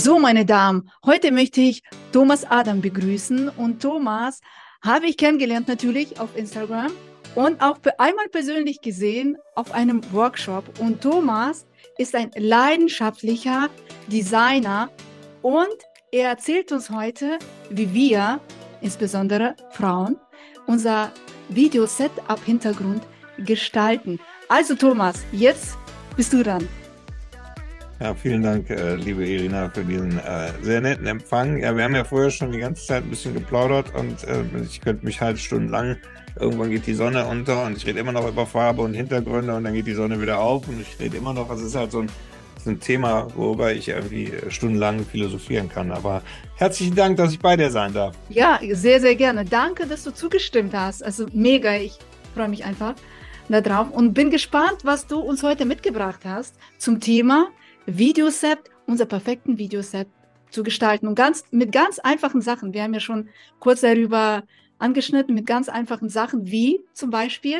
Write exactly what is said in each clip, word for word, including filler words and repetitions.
So, meine Damen, heute möchte ich Thomas Adam begrüßen und Thomas habe ich kennengelernt natürlich auf Instagram und auch pe- einmal persönlich gesehen auf einem Workshop. Und Thomas ist ein leidenschaftlicher Designer und er erzählt uns heute, wie wir, insbesondere Frauen, unser Video-Setup-Hintergrund gestalten. Also Thomas, jetzt bist du dran. Ja, vielen Dank, äh, liebe Irina, für diesen äh, sehr netten Empfang. Ja, wir haben ja vorher schon die ganze Zeit ein bisschen geplaudert und äh, ich könnte mich halt stundenlang, irgendwann geht die Sonne unter und ich rede immer noch über Farbe und Hintergründe und dann geht die Sonne wieder auf und ich rede immer noch, also es ist halt so ein, so ein Thema, worüber ich irgendwie stundenlang philosophieren kann. Aber herzlichen Dank, dass ich bei dir sein darf. Ja, sehr, sehr gerne. Danke, dass du zugestimmt hast. Also mega, ich freue mich einfach darauf und bin gespannt, was du uns heute mitgebracht hast zum Thema Videoset, unser perfekten Videoset zu gestalten und ganz mit ganz einfachen Sachen. Wir haben ja schon kurz darüber angeschnitten, mit ganz einfachen Sachen, wie zum Beispiel.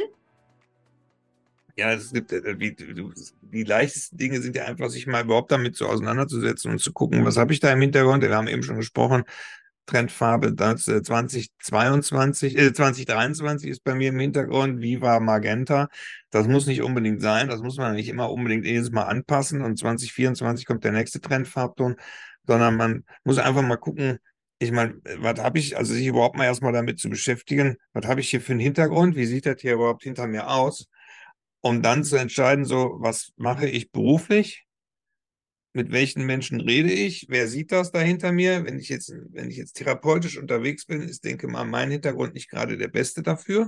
Ja, es gibt, äh, wie, du- die leichtesten Dinge sind ja einfach, sich mal überhaupt damit so auseinanderzusetzen und zu gucken, was habe ich da im Hintergrund? Wir haben eben schon gesprochen, Trendfarbe das, äh, zwanzig zweiundzwanzig, äh, zwanzig dreiundzwanzig ist bei mir im Hintergrund, Viva Magenta. Das muss nicht unbedingt sein, das muss man nicht immer unbedingt jedes Mal anpassen und zwanzig vierundzwanzig kommt der nächste Trendfarbton, sondern man muss einfach mal gucken, ich meine, was habe ich, also sich überhaupt mal erstmal damit zu beschäftigen, was habe ich hier für einen Hintergrund, wie sieht das hier überhaupt hinter mir aus? Um dann zu entscheiden, so, was mache ich beruflich? Mit welchen Menschen rede ich? Wer sieht das da hinter mir? Wenn ich jetzt, wenn ich jetzt therapeutisch unterwegs bin, ist, denke mal, mein Hintergrund nicht gerade der beste dafür.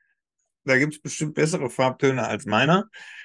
Da gibt es bestimmt bessere Farbtöne als meiner.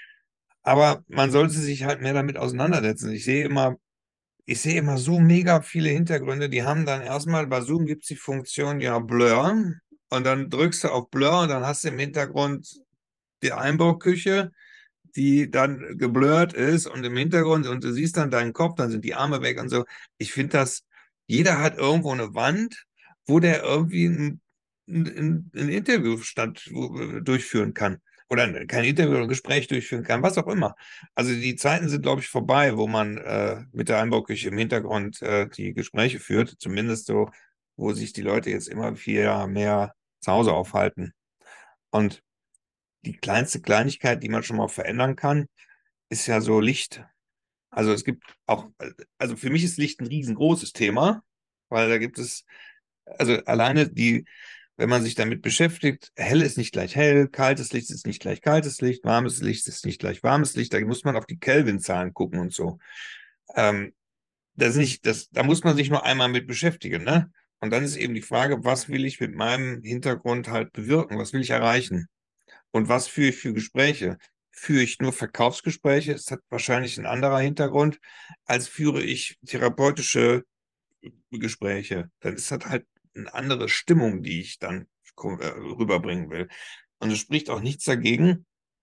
Aber man sollte sich halt mehr damit auseinandersetzen. Ich sehe immer, ich sehe immer so mega viele Hintergründe, die haben dann erstmal, bei Zoom gibt es die Funktion, ja, Blur. Und dann drückst du auf Blur und dann hast du im Hintergrund die Einbauküche, die dann geblurrt ist und im Hintergrund und du siehst dann deinen Kopf, dann sind die Arme weg und so. Ich finde das, jeder hat irgendwo eine Wand, wo der irgendwie ein, ein, ein Interview statt, wo, durchführen kann. Oder kein Interview oder ein Gespräch durchführen kann, was auch immer. Also die Zeiten sind, glaube ich, vorbei, wo man äh, mit der Einbauküche im Hintergrund äh, die Gespräche führt. Zumindest so, wo sich die Leute jetzt immer viel mehr zu Hause aufhalten. Und die kleinste Kleinigkeit, die man schon mal verändern kann, ist ja so Licht. Also es gibt auch, also für mich ist Licht ein riesengroßes Thema, weil da gibt es, also alleine die, wenn man sich damit beschäftigt, hell ist nicht gleich hell, kaltes Licht ist nicht gleich kaltes Licht, warmes Licht ist nicht gleich warmes Licht, da muss man auf die Kelvin-Zahlen gucken und so. Ähm, das ist nicht, das, da muss man sich nur einmal mit beschäftigen, ne? Und dann ist eben die Frage, was will ich mit meinem Hintergrund halt bewirken? Was will ich erreichen? Und was führe ich für Gespräche? Führe ich nur Verkaufsgespräche? Es hat wahrscheinlich ein anderer Hintergrund, als führe ich therapeutische Gespräche. Dann ist das halt eine andere Stimmung, die ich dann äh, rüberbringen will. Und es spricht auch nichts dagegen,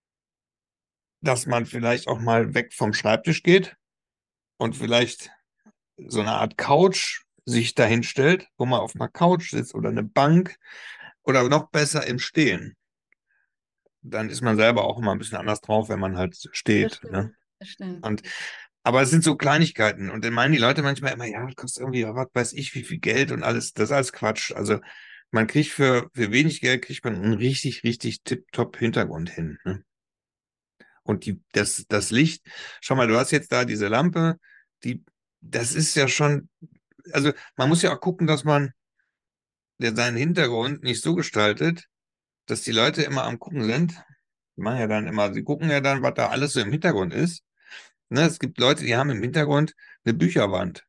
dass man vielleicht auch mal weg vom Schreibtisch geht und vielleicht so eine Art Couch sich dahin stellt, wo man auf einer Couch sitzt oder eine Bank oder noch besser im Stehen. Dann ist man selber auch immer ein bisschen anders drauf, wenn man halt Das steht, ne? stimmt, das stimmt. Und, aber es sind so Kleinigkeiten. Und dann meinen die Leute manchmal immer, ja, das kostet irgendwie, was weiß ich, wie viel Geld und alles. Das ist alles Quatsch. Also man kriegt für, für wenig Geld kriegt man einen richtig, richtig tipptopp Hintergrund hin, ne? Und die, das, das Licht, schau mal, du hast jetzt da diese Lampe, die, das ist ja schon, also man muss ja auch gucken, dass man der seinen Hintergrund nicht so gestaltet, dass die Leute immer am Gucken sind. Die machen ja dann immer, sie gucken ja dann, was da alles so im Hintergrund ist. Ne, es gibt Leute, die haben im Hintergrund eine Bücherwand.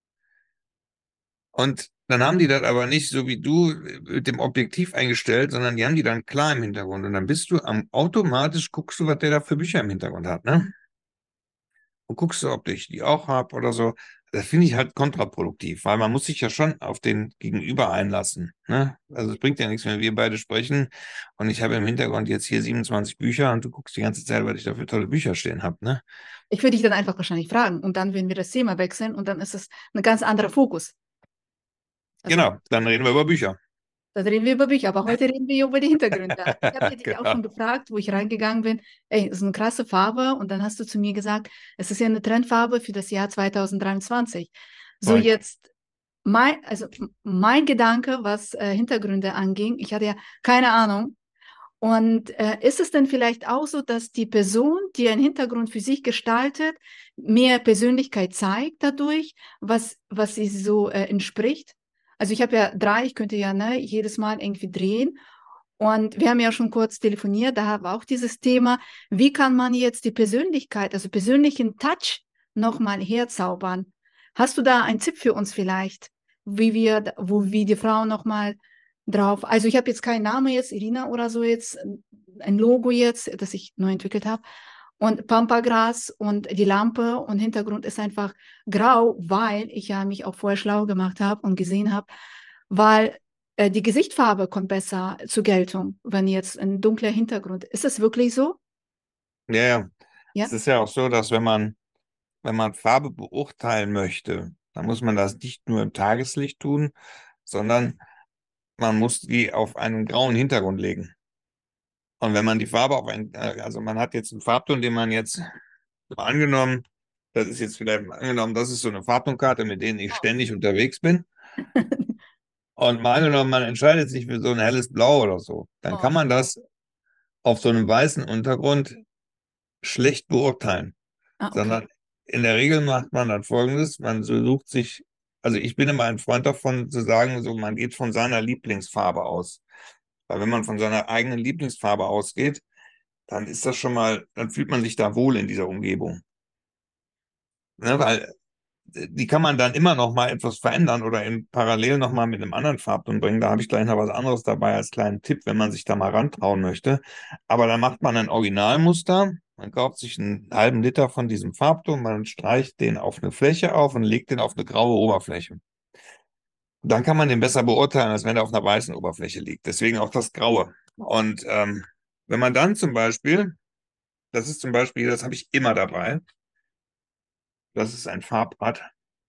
Und dann haben die das aber nicht so wie du mit dem Objektiv eingestellt, sondern die haben die dann klar im Hintergrund. Und dann bist du am automatisch, guckst du, was der da für Bücher im Hintergrund hat, ne? Und guckst du, ob ich die auch habe oder so. Das finde ich halt kontraproduktiv, weil man muss sich ja schon auf den Gegenüber einlassen, ne? Also es bringt ja nichts, wenn wir beide sprechen und ich habe im Hintergrund jetzt hier siebenundzwanzig Bücher und du guckst die ganze Zeit, was ich da für tolle Bücher stehen habe, ne? Ich würde dich dann einfach wahrscheinlich fragen und dann würden wir das Thema wechseln und dann ist es ein ganz anderer Fokus. Also Genau, dann reden wir über Bücher. da reden wir über Bücher, aber heute reden wir über die Hintergründe. Ich habe dich auch Genau. schon gefragt, wo ich reingegangen bin, ey, das ist eine krasse Farbe und dann hast du zu mir gesagt, es ist ja eine Trendfarbe für das Jahr zwanzig dreiundzwanzig. So Korrekt. jetzt mein, also mein Gedanke, was äh, Hintergründe anging, ich hatte ja keine Ahnung. Und äh, ist es denn vielleicht auch so, dass die Person, die einen Hintergrund für sich gestaltet, mehr Persönlichkeit zeigt dadurch, was, was sie so äh, entspricht? Also ich habe ja drei, ich könnte ja ne, jedes Mal irgendwie drehen. Und wir haben ja schon kurz telefoniert, da war auch dieses Thema, wie kann man jetzt die Persönlichkeit, also persönlichen Touch nochmal herzaubern? Hast du da einen Tipp für uns vielleicht, wie wir, wo wir die Frau nochmal drauf, also ich habe jetzt keinen Namen jetzt, Irina oder so jetzt, ein Logo jetzt, das ich neu entwickelt habe und Pampagras und die Lampe und Hintergrund ist einfach grau, weil ich ja mich auch vorher schlau gemacht habe und gesehen habe, weil äh, die Gesichtsfarbe kommt besser zur Geltung, wenn jetzt ein dunkler Hintergrund. Ist das wirklich so? Ja, ja. Ja? Es ist ja auch so, dass wenn man, wenn man Farbe beurteilen möchte, dann muss man das nicht nur im Tageslicht tun, sondern man muss die auf einen grauen Hintergrund legen. Und wenn man die Farbe auf einen, äh, also man hat jetzt einen Farbton, den man jetzt mal angenommen, das ist jetzt vielleicht mal angenommen, das ist so eine Farbtonkarte, mit denen ich ständig unterwegs bin. Und mal angenommen, man entscheidet sich für so ein helles Blau oder so, dann kann Oh. man das auf so einem weißen Untergrund schlecht beurteilen. Ah, okay. Sondern in der Regel macht man dann Folgendes, man so sucht sich, also ich bin immer ein Freund davon zu sagen, so man geht von seiner Lieblingsfarbe aus. Weil wenn man von seiner eigenen Lieblingsfarbe ausgeht, dann ist das schon mal, dann fühlt man sich da wohl in dieser Umgebung. Ne, weil die kann man dann immer noch mal etwas verändern oder in parallel noch mal mit einem anderen Farbton bringen. Da habe ich gleich noch was anderes dabei als kleinen Tipp, wenn man sich da mal rantrauen möchte. Aber dann macht man ein Originalmuster. Man kauft sich einen halben Liter von diesem Farbton, man streicht den auf eine Fläche auf und legt den auf eine graue Oberfläche. Und dann kann man den besser beurteilen, als wenn er auf einer weißen Oberfläche liegt. Deswegen auch das Graue. Und ähm, wenn man dann zum Beispiel, das ist zum Beispiel, das habe ich immer dabei, das ist ein Farbrad.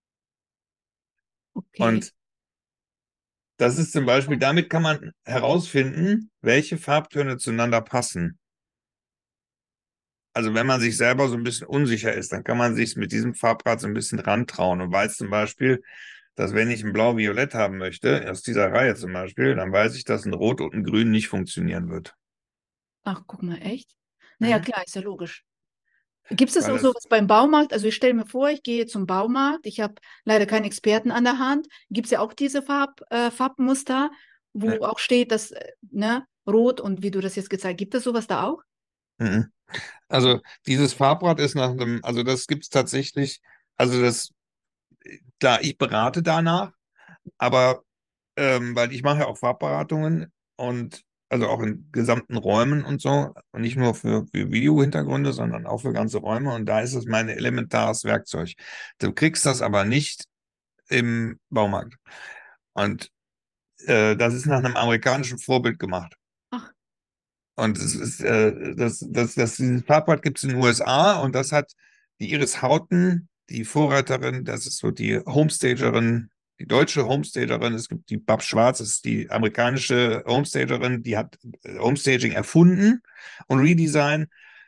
Okay. Und das ist zum Beispiel, damit kann man herausfinden, welche Farbtöne zueinander passen. Also wenn man sich selber so ein bisschen unsicher ist, dann kann man sich mit diesem Farbrad so ein bisschen rantrauen und weiß zum Beispiel, dass wenn ich ein Blau-Violett haben möchte, aus dieser Reihe zum Beispiel, dann weiß ich, dass ein Rot und ein Grün nicht funktionieren wird. Ach, guck mal, echt? Naja, Mhm. klar, ist ja logisch. Gibt es Weil auch das, sowas beim Baumarkt? Also ich stelle mir vor, ich gehe zum Baumarkt, ich habe leider keinen Experten an der Hand. Gibt es ja auch diese Farb, äh, Farbmuster, ne, wo auch steht, dass, äh, ne, rot und wie du das jetzt gezeigt hast. Gibt es sowas da auch? mhm. Also dieses Farbrad ist nach einem, also das gibt es tatsächlich, also das, klar, ich berate danach, aber ähm, weil ich mache ja auch Farbberatungen und also auch in gesamten Räumen und so und nicht nur für, für Videohintergründe, sondern auch für ganze Räume und da ist es mein elementares Werkzeug. Du kriegst das aber nicht im Baumarkt und äh, das ist nach einem amerikanischen Vorbild gemacht. Ach, Und es ist, äh, das, das, das, dieses Farbbad gibt es in den U S A und das hat die Iris Houghton, die Vorreiterin, das ist so die Homestagerin, die deutsche Homestagerin. Es gibt die Bab Schwarz, das ist die amerikanische Homestagerin, die hat äh, Homestaging erfunden und Redesign.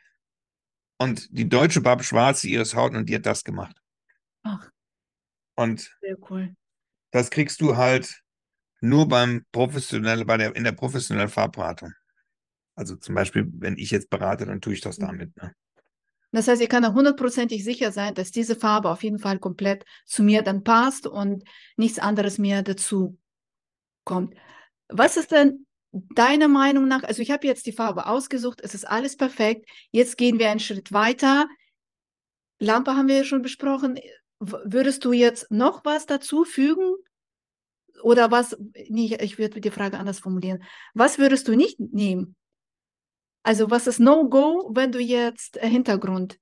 Und die deutsche Bab Schwarz, die Iris Houghton, und die hat das gemacht. ach, Und sehr cool. das kriegst du halt nur beim professionellen, bei der, in der professionellen Farbberatung. Also zum Beispiel, wenn ich jetzt berate, dann tue ich das damit. Ne? Das heißt, ich kann da hundertprozentig sicher sein, dass diese Farbe auf jeden Fall komplett zu mir dann passt und nichts anderes mehr dazu kommt. Ja. Was ist denn deiner Meinung nach? Also ich habe jetzt die Farbe ausgesucht, es ist alles perfekt. Jetzt gehen wir einen Schritt weiter. Lampe haben wir ja schon besprochen. W- Würdest du jetzt noch was dazu fügen? Oder was? Nee, ich würde die Frage anders formulieren. Was würdest du nicht nehmen? Also was ist No-Go, wenn du jetzt äh, Hintergrund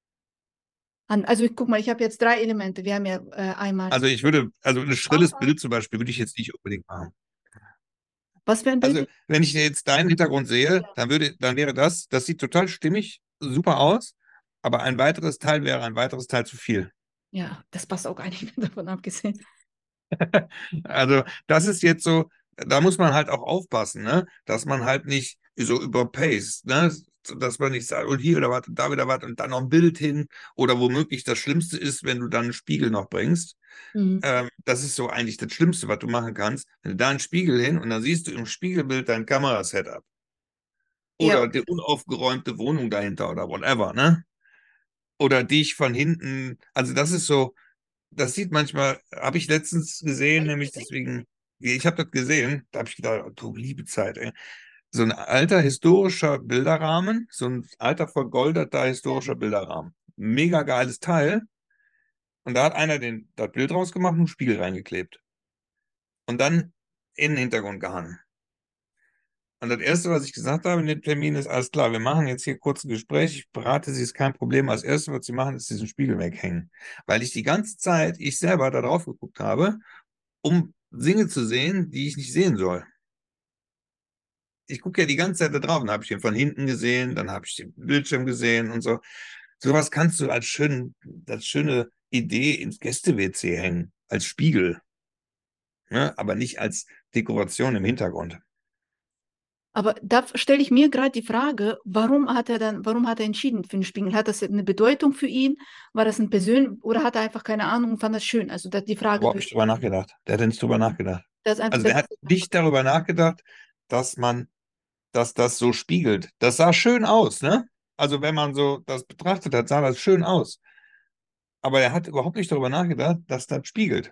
an, also ich guck mal, ich habe jetzt drei Elemente. Wir haben ja äh, einmal, Also ich würde, also ein schrilles Bild zum Beispiel würde ich jetzt nicht unbedingt machen. was für ein Also Bild? wenn ich jetzt deinen Hintergrund sehe, dann würde, dann wäre das, das sieht total stimmig, super aus, aber ein weiteres Teil wäre ein weiteres Teil zu viel. Ja, das passt auch gar nicht mehr davon abgesehen. Also das ist jetzt so, da muss man halt auch aufpassen, ne? Dass man halt nicht so überpaced, ne? dass man nicht sagt, und hier wieder was und da wieder was und dann noch ein Bild hin. Oder womöglich das Schlimmste ist, wenn du dann einen Spiegel noch bringst. Mhm. Ähm, das ist so eigentlich das Schlimmste, was du machen kannst. Wenn du da einen Spiegel hin und dann siehst du im Spiegelbild dein Kamerasetup. Ja, Oder die unaufgeräumte Wohnung dahinter oder whatever, ne? Oder dich von hinten. Also das ist so, das sieht manchmal, habe ich letztens gesehen, echt nämlich gesehen? deswegen, ich habe das gesehen, da habe ich gedacht, du liebe Zeit, ey. So ein alter historischer Bilderrahmen, so ein alter vergoldeter Ja. historischer Bilderrahmen. Mega geiles Teil. Und da hat einer den, das Bild rausgemacht und einen Spiegel reingeklebt. Und dann in den Hintergrund gehangen. Und das Erste, was ich gesagt habe in dem Termin, ist, alles klar, wir machen jetzt hier kurz ein Gespräch, ich berate Sie, ist kein Problem. Als Erstes, was Sie machen, ist diesen Spiegel weghängen. Weil ich die ganze Zeit, ich selber da drauf geguckt habe, um Dinge zu sehen, die ich nicht sehen soll. Ich gucke ja die ganze Zeit da drauf, dann habe ich den von hinten gesehen, dann habe ich den Bildschirm gesehen und so. Sowas kannst du als, schön, als schöne Idee ins Gäste-W C hängen, als Spiegel, ne? Aber nicht als Dekoration im Hintergrund. Aber da stelle ich mir gerade die Frage, warum hat er dann, warum hat er entschieden für den Spiegel? Hat das eine Bedeutung für ihn? War das ein Persön oder hat er einfach keine Ahnung und fand das schön? Also da, die Frage Überhaupt würde nicht ich, drüber nachgedacht. Der hat ja nicht drüber nachgedacht. das ist einfach, Also das der hat ist einfach. nicht darüber nachgedacht, dass man, dass das so spiegelt. Das sah schön aus, ne? Also wenn man so das betrachtet hat, sah das schön aus. Aber er hat überhaupt nicht darüber nachgedacht, dass das spiegelt.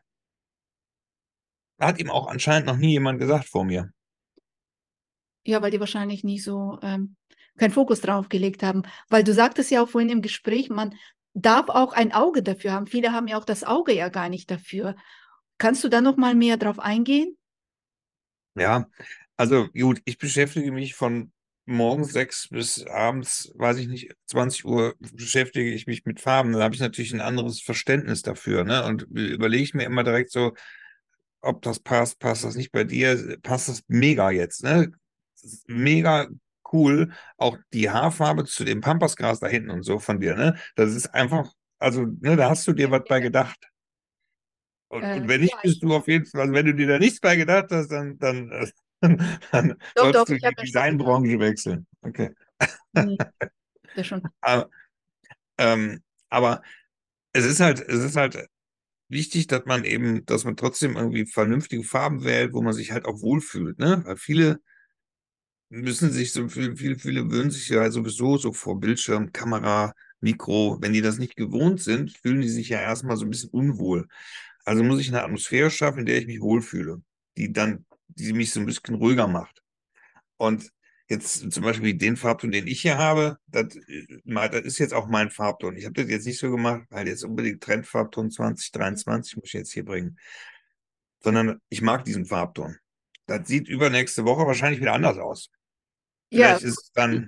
Hat ihm auch anscheinend noch nie jemand gesagt vor mir. Ja, weil die wahrscheinlich nicht so ähm, keinen Fokus drauf gelegt haben. Weil du sagtest ja auch vorhin im Gespräch, man darf auch ein Auge dafür haben. Viele haben ja auch das Auge ja gar nicht dafür. Kannst du da noch mal mehr drauf eingehen? Ja, also gut, ich beschäftige mich von morgens sechs bis abends, weiß ich nicht, zwanzig Uhr beschäftige ich mich mit Farben. Da habe ich natürlich ein anderes Verständnis dafür, ne? Und überlege ich mir immer direkt so, ob das passt, passt das nicht bei dir, passt das mega jetzt, ne? Das ist mega cool. Auch die Haarfarbe zu dem Pampasgras da hinten und so von dir, ne? Das ist einfach, also, ne, da hast du dir was bei gedacht. Und, Äh, und wenn ja, nicht, bist du auf jeden Fall, also wenn du dir da nichts bei gedacht hast, dann, dann, äh, dann doch, doch, sollst du ich habe die mir schon gedacht. Designbranche wechseln. Okay. Nee, das schon. Aber, ähm, aber es ist halt, es ist halt wichtig, dass man eben, dass man trotzdem irgendwie vernünftige Farben wählt, wo man sich halt auch wohlfühlt, ne? Weil viele müssen sich so, viele, viele, viele würden sich ja sowieso so vor Bildschirm, Kamera, Mikro, wenn die das nicht gewohnt sind, fühlen die sich ja erstmal so ein bisschen unwohl. Also muss ich eine Atmosphäre schaffen, in der ich mich wohlfühle, die dann, die mich so ein bisschen ruhiger macht. Und jetzt zum Beispiel den Farbton, den ich hier habe, das, äh, mal, das ist jetzt auch mein Farbton. Ich habe das jetzt nicht so gemacht, weil jetzt unbedingt Trendfarbton zwanzig dreiundzwanzig muss ich jetzt hier bringen, sondern ich mag diesen Farbton. Das sieht übernächste Woche wahrscheinlich wieder anders aus. Ja, Vielleicht ist es dann,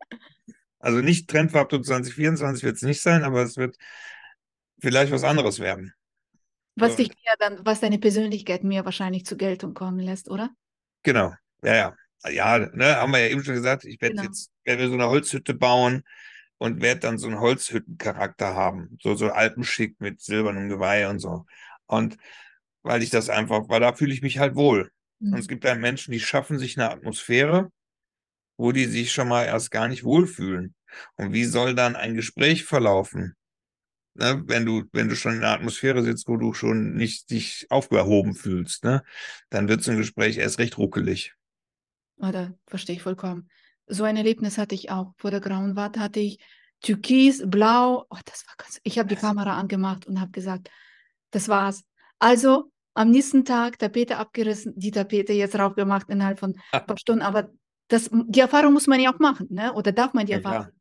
also nicht Trendfarbton zwanzig vierundzwanzig wird es nicht sein, aber es wird vielleicht was anderes werden. was dich Und mehr dann, was deine Persönlichkeit mehr wahrscheinlich zur Geltung kommen lässt, oder? genau, ja, ja. Ja, ne, haben wir ja eben schon gesagt, ich werde Genau. jetzt, werde mir so eine Holzhütte bauen und werde dann so einen Holzhüttencharakter haben. So, so alpenschick mit silbernem Geweih und so. Und weil ich das einfach, weil da fühle ich mich halt wohl. Und es Mhm. gibt ja Menschen, die schaffen sich eine Atmosphäre, wo die sich schon mal erst gar nicht wohlfühlen. Und wie soll dann ein Gespräch verlaufen? Ne, wenn du, wenn du schon in einer Atmosphäre sitzt, wo du schon nicht dich aufgehoben fühlst, ne, dann wird so ein Gespräch erst recht ruckelig. Oder verstehe ich vollkommen. So ein Erlebnis hatte ich auch. Vor der Grauen Wand hatte ich Türkis, Blau. Oh, das war ganz. Ich habe die Kamera angemacht und habe gesagt, das war's. Also am nächsten Tag Tapete abgerissen, die Tapete jetzt rauf gemacht innerhalb von ein Ah, paar Stunden. Aber das, die Erfahrung muss man ja auch machen, ne? Oder darf man die ja, Erfahrung? klar.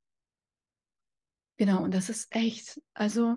Genau, und das ist echt. Also,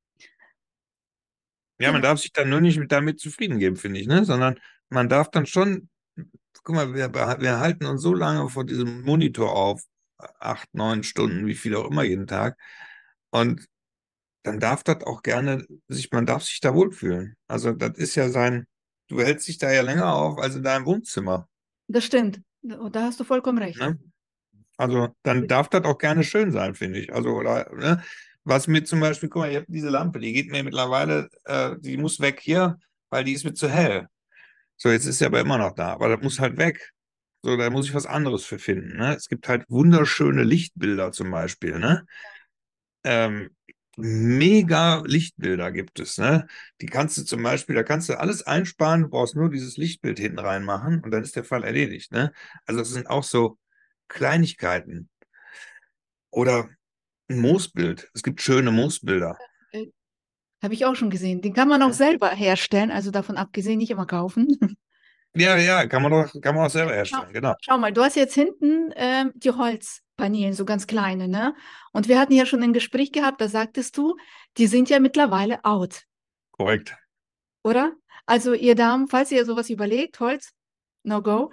Ja, man genau. darf sich dann nur nicht mit damit zufrieden geben, finde ich, ne? Sondern man darf dann schon, guck mal, wir, wir halten uns so lange vor diesem Monitor auf, acht, neun Stunden, wie viel auch immer jeden Tag. Und dann darf das auch gerne sich, man darf sich da wohlfühlen. Also das ist ja sein, du hältst dich da ja länger auf als in deinem Wohnzimmer, Das stimmt. Da da hast du vollkommen recht. ne? Also dann darf das auch gerne schön sein, finde ich. Also, oder, ne? Was mir zum Beispiel, guck mal, ich habe diese Lampe, die geht mir mittlerweile, äh, die muss weg hier, weil die ist mir zu hell. So, jetzt ist sie aber immer noch da, aber das muss halt weg. So, da muss ich was anderes für finden. Ne? Es gibt halt wunderschöne Lichtbilder zum Beispiel. Ne? Ähm, mega Lichtbilder gibt es. Ne? Die kannst du zum Beispiel, da kannst du alles einsparen, du brauchst nur dieses Lichtbild hinten reinmachen und dann ist der Fall erledigt. Ne? Also das sind auch so Kleinigkeiten. Oder ein Moosbild. Es gibt schöne Moosbilder. Äh, Habe ich auch schon gesehen. Den kann man auch selber herstellen, also davon abgesehen, nicht immer kaufen. Ja, ja, kann man doch, kann man auch selber Schau, herstellen, genau. schau mal, du hast jetzt hinten ähm, die Holzpaneelen, so ganz kleine, ne? Und wir hatten ja schon ein Gespräch gehabt, da sagtest du, die sind ja mittlerweile out, Korrekt. oder? Also ihr Damen, falls ihr sowas überlegt, Holz, no go.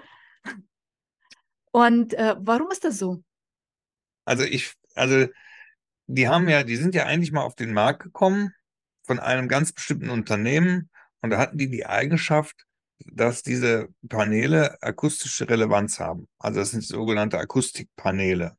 Und äh, warum ist das so? Also ich, also die haben ja, die sind ja eigentlich mal auf den Markt gekommen von einem ganz bestimmten Unternehmen und da hatten die die Eigenschaft, dass diese Paneele akustische Relevanz haben. Also das sind sogenannte Akustikpaneele.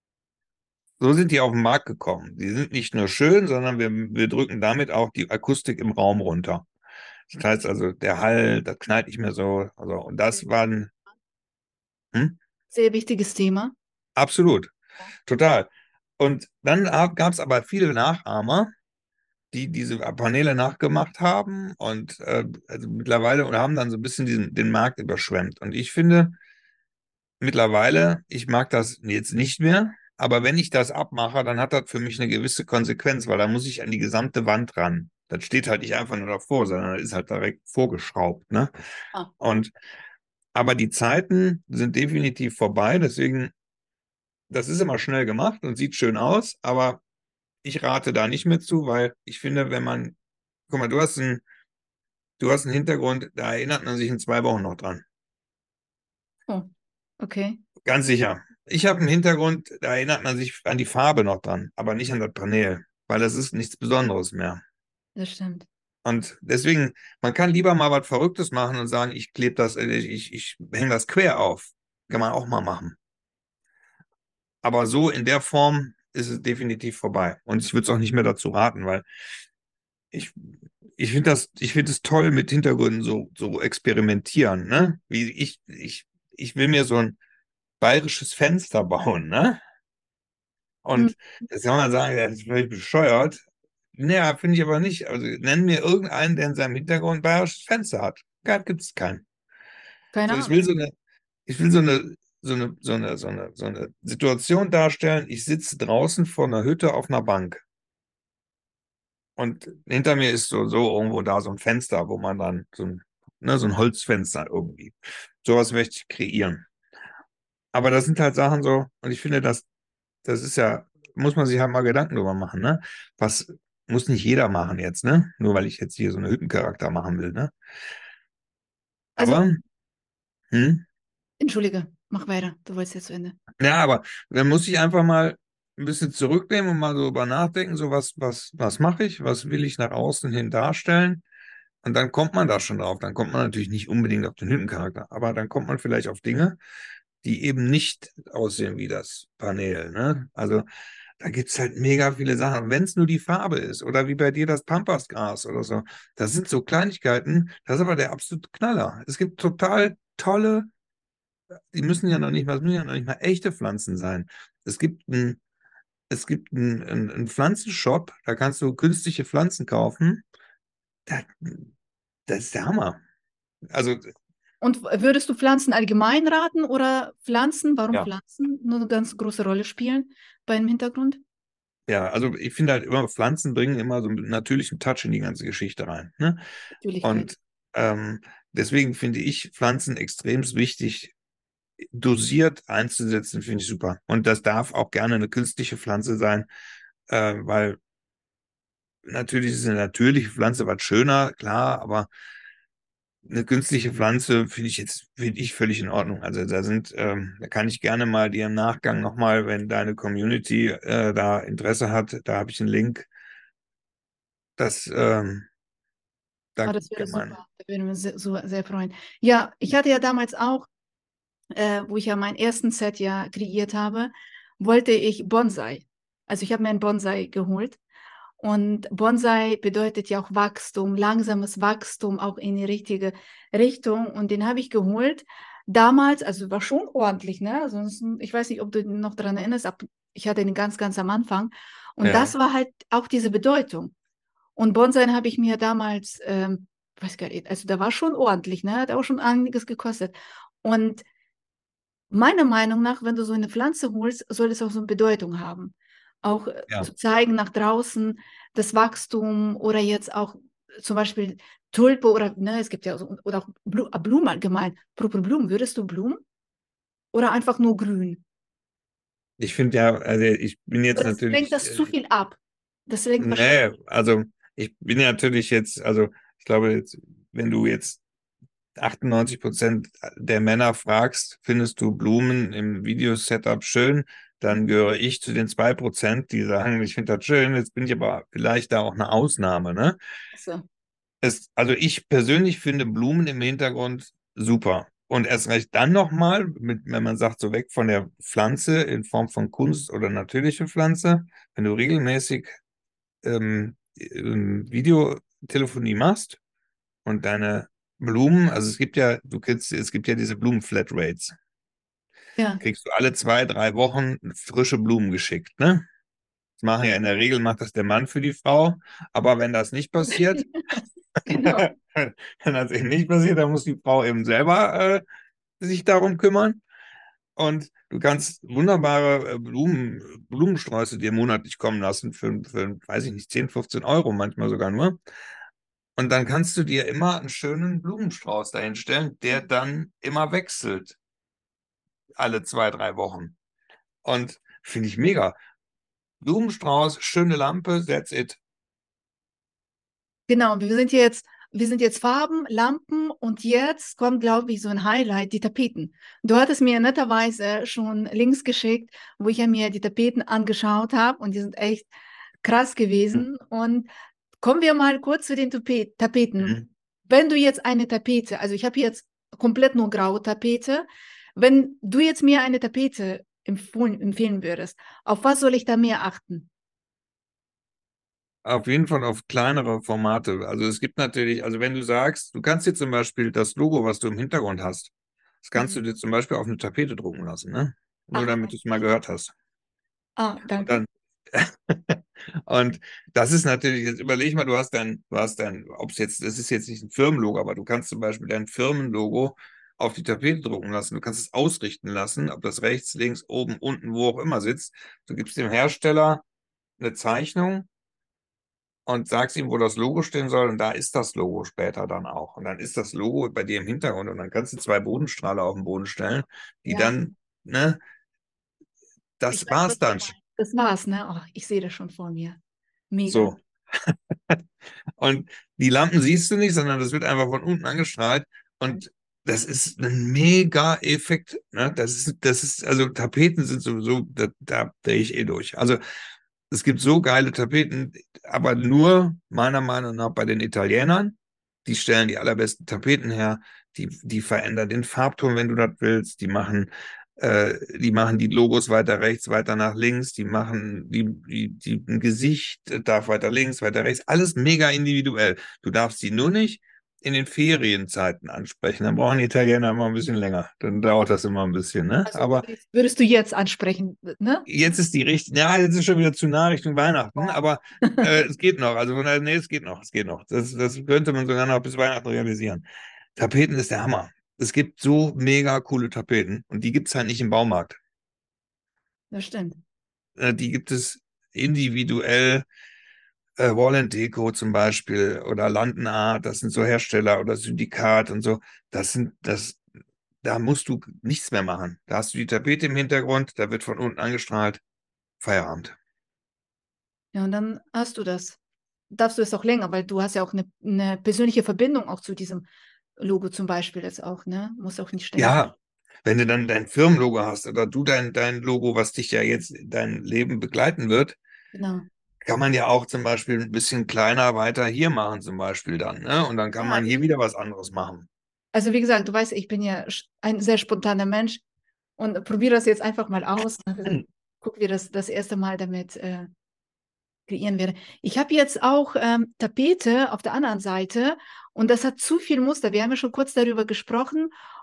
So sind die auf den Markt gekommen. Die sind nicht nur schön, sondern wir, wir drücken damit auch die Akustik im Raum runter. Das heißt also, der Hall, das knallt nicht mehr so. Also, und das war ein, hm? Sehr wichtiges Thema. Absolut, total. Und dann gab es aber viele Nachahmer, die diese Paneele nachgemacht haben und äh, also mittlerweile und haben dann so ein bisschen diesen, den Markt überschwemmt. Und ich finde mittlerweile, ich mag das jetzt nicht mehr, aber wenn ich das abmache, dann hat das für mich eine gewisse Konsequenz, weil da muss ich an die gesamte Wand ran. Das steht halt nicht einfach nur davor, sondern das ist halt direkt vorgeschraubt, ne? Ah, Und aber die Zeiten sind definitiv vorbei, deswegen, das ist immer schnell gemacht und sieht schön aus, aber ich rate da nicht mehr zu, weil ich finde, wenn man, guck mal, du hast einen, du hast einen Hintergrund, da erinnert man sich in zwei Wochen noch dran. oh, okay, Ganz sicher. Ich habe einen Hintergrund, da erinnert man sich an die Farbe noch dran, aber nicht an das Panel, weil das ist nichts Besonderes mehr. das stimmt. Und deswegen, man kann lieber mal was Verrücktes machen und sagen, ich klebe das, äh, ich, ich, ich hänge das quer auf. Kann man auch mal machen. Aber so in der Form ist es definitiv vorbei. Und ich würde es auch nicht mehr dazu raten, weil ich, ich finde das, ich finde es toll mit Hintergründen so, so experimentieren, ne? Wie ich, ich, ich will mir so ein bayerisches Fenster bauen, ne? Hm, Und das kann man sagen, das ist völlig bescheuert. Naja, finde ich aber nicht. Also nenn mir irgendeinen, der in seinem Hintergrund ein bayerisches Fenster hat. Gibt es keinen. keine So, ich Ahnung. will so eine, ich will so eine, so eine, so eine, so eine, so eine Situation darstellen. Ich sitze draußen vor einer Hütte auf einer Bank. Und hinter mir ist so, so irgendwo da so ein Fenster, wo man dann so ein, ne, so ein Holzfenster irgendwie. Sowas möchte ich kreieren. Aber das sind halt Sachen so, und ich finde, das, das ist ja, muss man sich halt mal Gedanken drüber machen, ne? Was muss nicht jeder machen jetzt, ne? Nur weil ich jetzt hier so einen Hüttencharakter machen will, ne? Also, Aber, hm? entschuldige, mach weiter, du wolltest jetzt zu Ende. Ja, aber dann muss ich einfach mal ein bisschen zurücknehmen und mal so über nachdenken, so was, was, was mache ich, was will ich nach außen hin darstellen? Und dann kommt man da schon drauf. Dann kommt man natürlich nicht unbedingt auf den Hüttencharakter, aber dann kommt man vielleicht auf Dinge, die eben nicht aussehen wie das Panel. Ne? Also da gibt es halt mega viele Sachen. Wenn es nur die Farbe ist oder wie bei dir das Pampasgras oder so, das sind so Kleinigkeiten, das ist aber der absolute Knaller. Es gibt total tolle, die müssen ja noch nicht mal, es müssen ja noch nicht mal echte Pflanzen sein. Es gibt ein, es gibt einen, einen, einen Pflanzenshop, da kannst du künstliche Pflanzen kaufen. Das, das ist der Hammer. Also, Und würdest du Pflanzen allgemein raten oder Pflanzen, warum ja. Pflanzen nur eine ganz große Rolle spielen beim Hintergrund? Ja, also ich finde halt immer, Pflanzen bringen immer so einen natürlichen Touch in die ganze Geschichte rein. Ne? Natürlichkeit. Und ähm, deswegen finde ich Pflanzen extrem wichtig, dosiert einzusetzen, finde ich super. Und das darf auch gerne eine künstliche Pflanze sein, äh, weil natürlich ist eine natürliche Pflanze was schöner, klar, aber eine künstliche Pflanze finde ich jetzt, finde ich völlig in Ordnung. Also da sind, ähm, da kann ich gerne mal dir im Nachgang nochmal, wenn deine Community äh, da Interesse hat, da habe ich einen Link, das, ähm, da Ah, das wäre kann man, super. Da würden wir uns sehr, so sehr freuen. Ja, ich hatte ja damals auch, äh, wo ich ja mein ersten Set ja kreiert habe, wollte ich Bonsai. Also ich habe mir einen Bonsai geholt. Und Bonsai bedeutet ja auch Wachstum, langsames Wachstum, auch in die richtige Richtung. Und den habe ich geholt. damals, also war schon ordentlich, ne? Sonst, ich weiß nicht, ob du dich noch daran erinnerst, ab, ich hatte den ganz, ganz am Anfang. Und das Ja. war halt auch diese Bedeutung. Und Bonsai habe ich mir damals, ähm, weiß gar nicht, also da war schon ordentlich, ne? Hat auch schon einiges gekostet. Und meiner Meinung nach, wenn du so eine Pflanze holst, soll es auch so eine Bedeutung haben. Auch äh, Ja. zu zeigen nach draußen das Wachstum oder jetzt auch zum Beispiel Tulpe oder, ne, es gibt ja so, oder auch Blu äh, Blumen allgemein. Apropos Blumen, würdest du Blumen oder einfach nur grün? Ich finde ja, also ich bin jetzt Das lenkt natürlich, das zu äh, viel ab. Das lenkt wahrscheinlich. nee, also ich bin ja natürlich jetzt, also ich glaube jetzt, wenn du jetzt achtundneunzig Prozent der Männer fragst, findest du Blumen im Videosetup schön, dann gehöre ich zu den zwei Prozent, die sagen, ich finde das schön, jetzt bin ich aber vielleicht da auch eine Ausnahme, ne? So. Es, also ich persönlich finde Blumen im Hintergrund super. Und erst recht dann nochmal, mit, wenn man sagt, so weg von der Pflanze in Form von Kunst oder natürliche Pflanze, wenn du regelmäßig ähm, ähm, Videotelefonie machst und deine Blumen, also es gibt ja, du kriegst, es gibt ja diese Blumen-Flatrates. Ja, Kriegst du alle zwei, drei Wochen frische Blumen geschickt, ne? Das machen ja in der Regel, macht das der Mann für die Frau. Aber wenn das nicht passiert, genau. wenn das eben nicht passiert, dann muss die Frau eben selber äh, sich darum kümmern. Und du kannst wunderbare äh, Blumen, Blumensträuße dir monatlich kommen lassen für, für, weiß ich nicht, zehn, fünfzehn Euro, manchmal sogar nur. Und dann kannst du dir immer einen schönen Blumenstrauß dahinstellen, der dann immer wechselt, alle zwei, drei Wochen. Und finde ich mega. Blumenstrauß, schöne Lampe, that's it. Genau, wir sind jetzt, wir sind jetzt Farben, Lampen und jetzt kommt, glaube ich, so ein Highlight, die Tapeten. Du hattest mir netterweise schon Links geschickt, wo ich ja mir die Tapeten angeschaut habe und die sind echt krass gewesen. Und kommen wir mal kurz zu den Tape- Tapeten. Mhm. Wenn du jetzt eine Tapete, also ich habe jetzt komplett nur graue Tapete, wenn du jetzt mir eine Tapete empfohlen, empfehlen würdest, auf was soll ich da mehr achten? Auf jeden Fall auf kleinere Formate. Also es gibt natürlich, also wenn du sagst, du kannst dir zum Beispiel das Logo, was du im Hintergrund hast, das kannst du Mhm. dir zum Beispiel auf eine Tapete drucken lassen, ne? Nur Ach, damit du es mal gehört hast. ah, Und danke. dann, und das ist natürlich, jetzt überleg mal, du hast dein, du hast dein, ob es jetzt, das ist jetzt nicht ein Firmenlogo, aber du kannst zum Beispiel dein Firmenlogo auf die Tapete drucken lassen. Du kannst es ausrichten lassen, ob das rechts, links, oben, unten, wo auch immer sitzt. Du gibst dem Hersteller eine Zeichnung und sagst ihm, wo das Logo stehen soll, und da ist das Logo später dann auch. Und dann ist das Logo bei dir im Hintergrund und dann kannst du zwei Bodenstrahler auf den Boden stellen, die Ja. dann, ne, Ich das weiß, war's was du dann. meinst. Das war's, ne? Oh, ich sehe das schon vor mir. Mega. So. Und die Lampen siehst du nicht, sondern das wird einfach von unten angestrahlt. Und das ist ein Mega-Effekt. Ne? Das ist, das ist, also Tapeten sind sowieso, da, da drehe ich eh durch. Also es gibt so geile Tapeten, aber nur meiner Meinung nach bei den Italienern. Die stellen die allerbesten Tapeten her. Die, die verändern den Farbton, wenn du das willst. Die machen, äh, die machen die Logos weiter rechts, weiter nach links. Die machen die, die, die, ein Gesicht darf weiter links, weiter rechts. Alles mega individuell. Du darfst sie nur nicht in den Ferienzeiten ansprechen. Dann brauchen die Italiener immer ein bisschen länger. Dann dauert das immer ein bisschen, ne? Also Aber würdest, würdest du jetzt ansprechen, ne? jetzt ist die richtige, ja, jetzt ist schon wieder zu nah Richtung Weihnachten, aber äh, es geht noch. Also von daher, nee, es geht noch, es geht noch. Das, das könnte man sogar noch bis Weihnachten realisieren. Tapeten ist der Hammer. Es gibt so mega coole Tapeten und die gibt es halt nicht im Baumarkt. Das stimmt. Äh, die gibt es individuell, äh, Wall and Deco zum Beispiel oder Landenart, das sind so Hersteller oder Syndikat und so. Das sind, das, da musst du nichts mehr machen. Da hast du die Tapete im Hintergrund, da wird von unten angestrahlt, Feierabend. Ja, und dann hast du das. Darfst du es auch länger, weil du hast ja auch eine, eine persönliche Verbindung auch zu diesem Logo zum Beispiel jetzt auch, ne? Muss auch nicht ständig. Ja, wenn du dann dein Firmenlogo hast oder du dein, dein Logo, was dich ja jetzt dein Leben begleiten wird, Genau. kann man ja auch zum Beispiel ein bisschen kleiner weiter hier machen, zum Beispiel dann, ne? Und dann kann Ja, man hier ich, wieder was anderes machen. also wie gesagt, du weißt, ich bin ja sch- ein sehr spontaner Mensch und probiere das jetzt einfach mal aus. Also, guck, wie das das erste Mal damit äh, kreieren werde. Ich habe jetzt auch ähm, Tapete auf der anderen Seite und das hat zu viel Muster. Wir haben ja schon kurz darüber gesprochen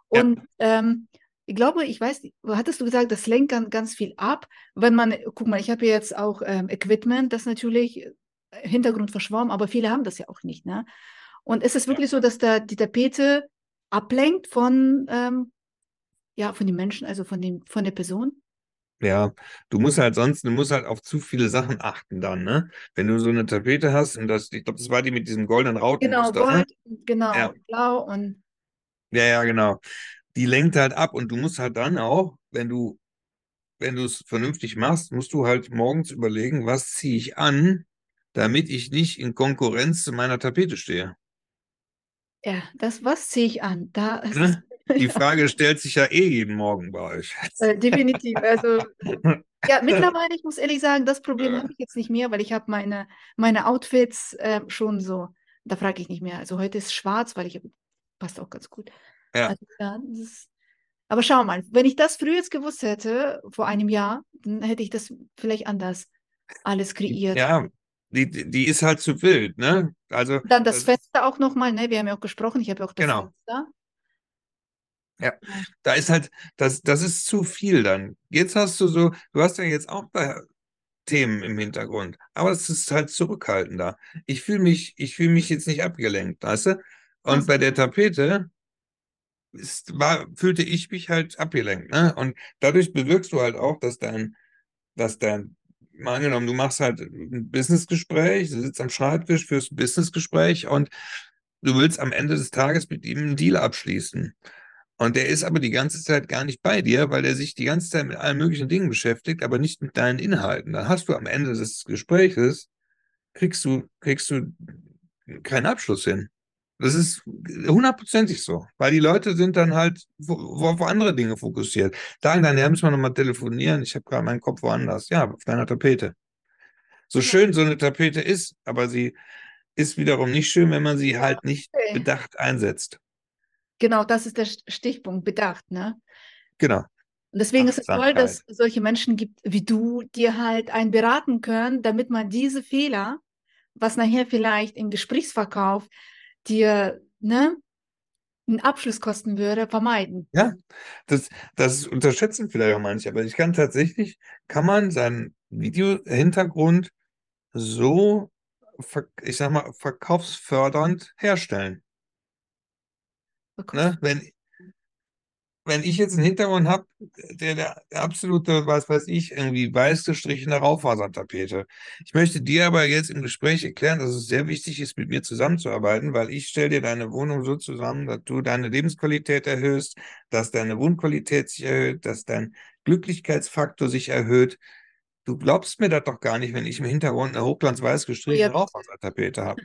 Ja, Und ähm, ich glaube, ich weiß, nicht, hattest du gesagt, das lenkt ganz, ganz viel ab. Wenn man, guck mal, ich habe ja jetzt auch ähm, Equipment, das natürlich äh, Hintergrund verschwommen, aber viele haben das ja auch nicht, ne? Und ist es ja. wirklich so, dass da die Tapete ablenkt von, ähm, ja, von den Menschen, also von dem, von der Person? Ja, du musst halt sonst, du musst halt auf zu viele Sachen achten dann, ne? Wenn du so eine Tapete hast und das, ich glaube, das war die mit diesem goldenen Genau, Rautenmuster, ne? Gold, genau, Ja, blau und ja, ja, genau. Die lenkt halt ab und du musst halt dann auch, wenn du, wenn du es vernünftig machst, musst du halt morgens überlegen, was ziehe ich an, damit ich nicht in Konkurrenz zu meiner Tapete stehe. ja, das, was ziehe ich an? Da ist es, Ne? Die ja, Frage stellt sich ja eh jeden Morgen bei euch. äh, definitiv. Also ja, mittlerweile, ich muss ehrlich sagen, das Problem habe ich jetzt nicht mehr, weil ich habe meine, meine Outfits äh, schon so, da frage ich nicht mehr. Also heute ist schwarz, weil ich, passt auch ganz gut. Ja, Also, ja, das ist, aber schau mal, wenn ich das früher jetzt gewusst hätte, vor einem Jahr, dann hätte ich das vielleicht anders alles kreiert. ja, die, die die ist halt zu wild, ne? Also, Dann das das ist, Fenster auch nochmal, ne? Wir haben ja auch gesprochen, ich habe ja auch das genau. Fenster. Ja, Ja. da ist halt, das, das ist zu viel dann. Jetzt hast du so, du hast ja jetzt auch da Themen im Hintergrund, aber es ist halt zurückhaltender. Ich fühle mich, ich fühle mich jetzt nicht abgelenkt, weißt du? Und Also, bei der Tapete ist, war, fühlte ich mich halt abgelenkt, ne? Und dadurch bewirkst du halt auch, dass dein, dass dein, mal angenommen, du machst halt ein Businessgespräch, du sitzt am Schreibtisch, führst ein Businessgespräch und du willst am Ende des Tages mit ihm einen Deal abschließen. Und der ist aber die ganze Zeit gar nicht bei dir, weil er sich die ganze Zeit mit allen möglichen Dingen beschäftigt, aber nicht mit deinen Inhalten. Dann hast du am Ende des Gespräches, kriegst du, kriegst du keinen Abschluss hin. Das ist hundertprozentig so, weil die Leute sind dann halt wo, wo, auf andere Dinge fokussiert. Sagen dann, ja, müssen wir nochmal telefonieren, ich habe gerade meinen Kopf woanders. Ja, auf deiner Tapete. So ja, schön so eine Tapete ist, aber sie ist wiederum nicht schön, wenn man sie halt nicht okay. bedacht einsetzt. Genau, das ist der Stichpunkt, bedacht, ne? Genau. Und deswegen ist es toll, dass Achtsamkeit. es solche Menschen gibt wie du, die halt einen beraten können, damit man diese Fehler, was nachher vielleicht im Gesprächsverkauf dir, ne, einen Abschluss kosten würde, vermeiden. Ja, das, das unterschätzen vielleicht auch manche, aber ich kann tatsächlich, kann man seinen Video-Hintergrund so, ver- ich sag mal, verkaufsfördernd herstellen. Verkaufs- Ne? Wenn, wenn ich jetzt einen Hintergrund habe, der, der absolute, was weiß ich, irgendwie weiß gestrichene Raufasertapete. Ich möchte dir aber jetzt im Gespräch erklären, dass es sehr wichtig ist, mit mir zusammenzuarbeiten, weil ich stelle dir deine Wohnung so zusammen, dass du deine Lebensqualität erhöhst, dass deine Wohnqualität sich erhöht, dass dein Glücklichkeitsfaktor sich erhöht. Du glaubst mir das doch gar nicht, wenn ich im Hintergrund eine hochglanzweiß Oh ja, gestrichene bitte. Raufasertapete habe.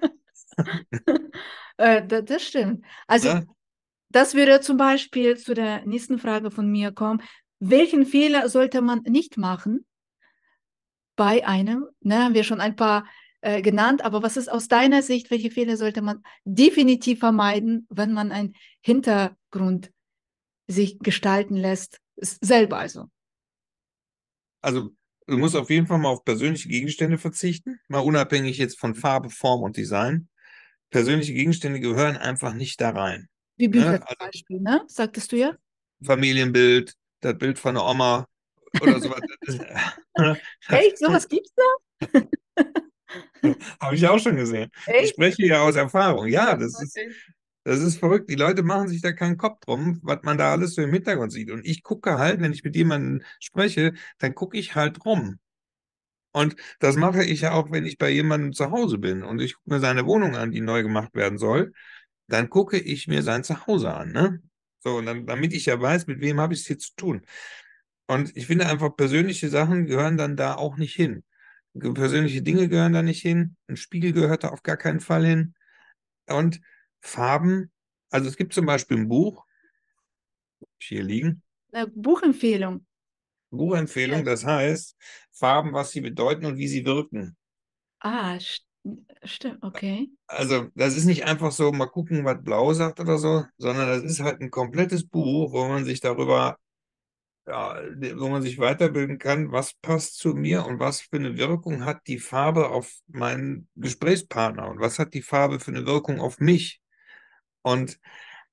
äh, da, das stimmt. Also, Ne? das würde zum Beispiel zu der nächsten Frage von mir kommen. Welchen Fehler sollte man nicht machen bei einem? Ne, haben wir schon ein paar äh, genannt, aber was ist aus deiner Sicht, welche Fehler sollte man definitiv vermeiden, wenn man einen Hintergrund sich gestalten lässt, s- selber also? Also, du musst auf jeden Fall mal auf persönliche Gegenstände verzichten, mal unabhängig jetzt von Farbe, Form und Design. Persönliche Gegenstände gehören einfach nicht da rein. Wie Bücher Ne? zum Also Beispiel, ne? Sagtest du ja? Familienbild, das Bild von der Oma oder sowas. Das, Echt? Sowas gibt's da? das habe ich auch schon gesehen. Ich Echt? spreche ja aus Erfahrung. Ja, das ist, Okay. das ist verrückt. Die Leute machen sich da keinen Kopf drum, was man da alles so im Hintergrund sieht. Und ich gucke halt, wenn ich mit jemandem spreche, dann gucke ich halt rum. Und das mache ich ja auch, wenn ich bei jemandem zu Hause bin und ich gucke mir seine Wohnung an, die neu gemacht werden soll, dann gucke ich mir sein Zuhause an, ne? So, und dann, damit ich ja weiß, mit wem habe ich es hier zu tun. Und ich finde einfach, persönliche Sachen gehören dann da auch nicht hin. Ge- Persönliche Dinge gehören da nicht hin. Ein Spiegel gehört da auf gar keinen Fall hin. Und Farben, also es gibt zum Beispiel ein Buch, hier liegen, Eine Buchempfehlung. Buchempfehlung, Ja. das heißt Farben, was sie bedeuten und wie sie wirken. Ah, st stimmt, okay. Also, das ist nicht einfach so, mal gucken, was Blau sagt oder so, sondern das ist halt ein komplettes Buch, wo man sich darüber, ja, wo man sich weiterbilden kann, was passt zu mir und was für eine Wirkung hat die Farbe auf meinen Gesprächspartner und was hat die Farbe für eine Wirkung auf mich. Und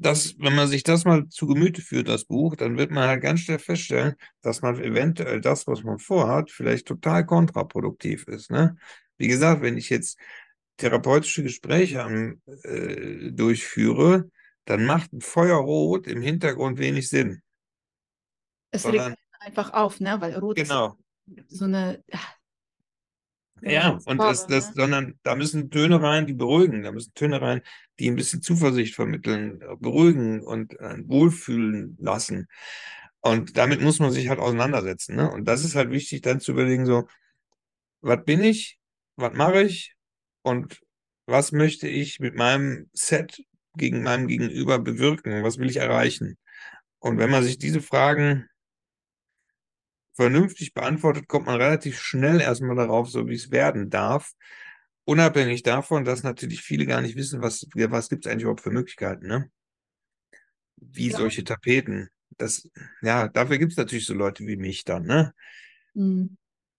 das, wenn man sich das mal zu Gemüte führt, das Buch, dann wird man halt ganz schnell feststellen, dass man eventuell das, was man vorhat, vielleicht total kontraproduktiv ist, ne? Wie gesagt, wenn ich jetzt therapeutische Gespräche am, äh, durchführe, dann macht ein Feuerrot im Hintergrund wenig Sinn, Es regt sondern einfach auf, ne? Weil Rot ist genau. so eine, ja, Ja, bereits und es, Farbe, das, ne? sondern da müssen Töne rein, die beruhigen, da müssen Töne rein, die ein bisschen Zuversicht vermitteln, äh, beruhigen und ein Wohlfühlen lassen. Und damit muss man sich halt auseinandersetzen, ne? Und das ist halt wichtig, dann zu überlegen, so, was bin ich, was mache ich und was möchte ich mit meinem Set gegen meinem Gegenüber bewirken, was will ich erreichen? Und wenn man sich diese Fragen vernünftig beantwortet, kommt man relativ schnell erstmal darauf, so wie es werden darf. Unabhängig davon, dass natürlich viele gar nicht wissen, was, ja, was gibt es eigentlich überhaupt für Möglichkeiten, ne? Wie Ja. solche Tapeten. Das, ja, dafür gibt es natürlich so Leute wie mich dann, ne? Mhm.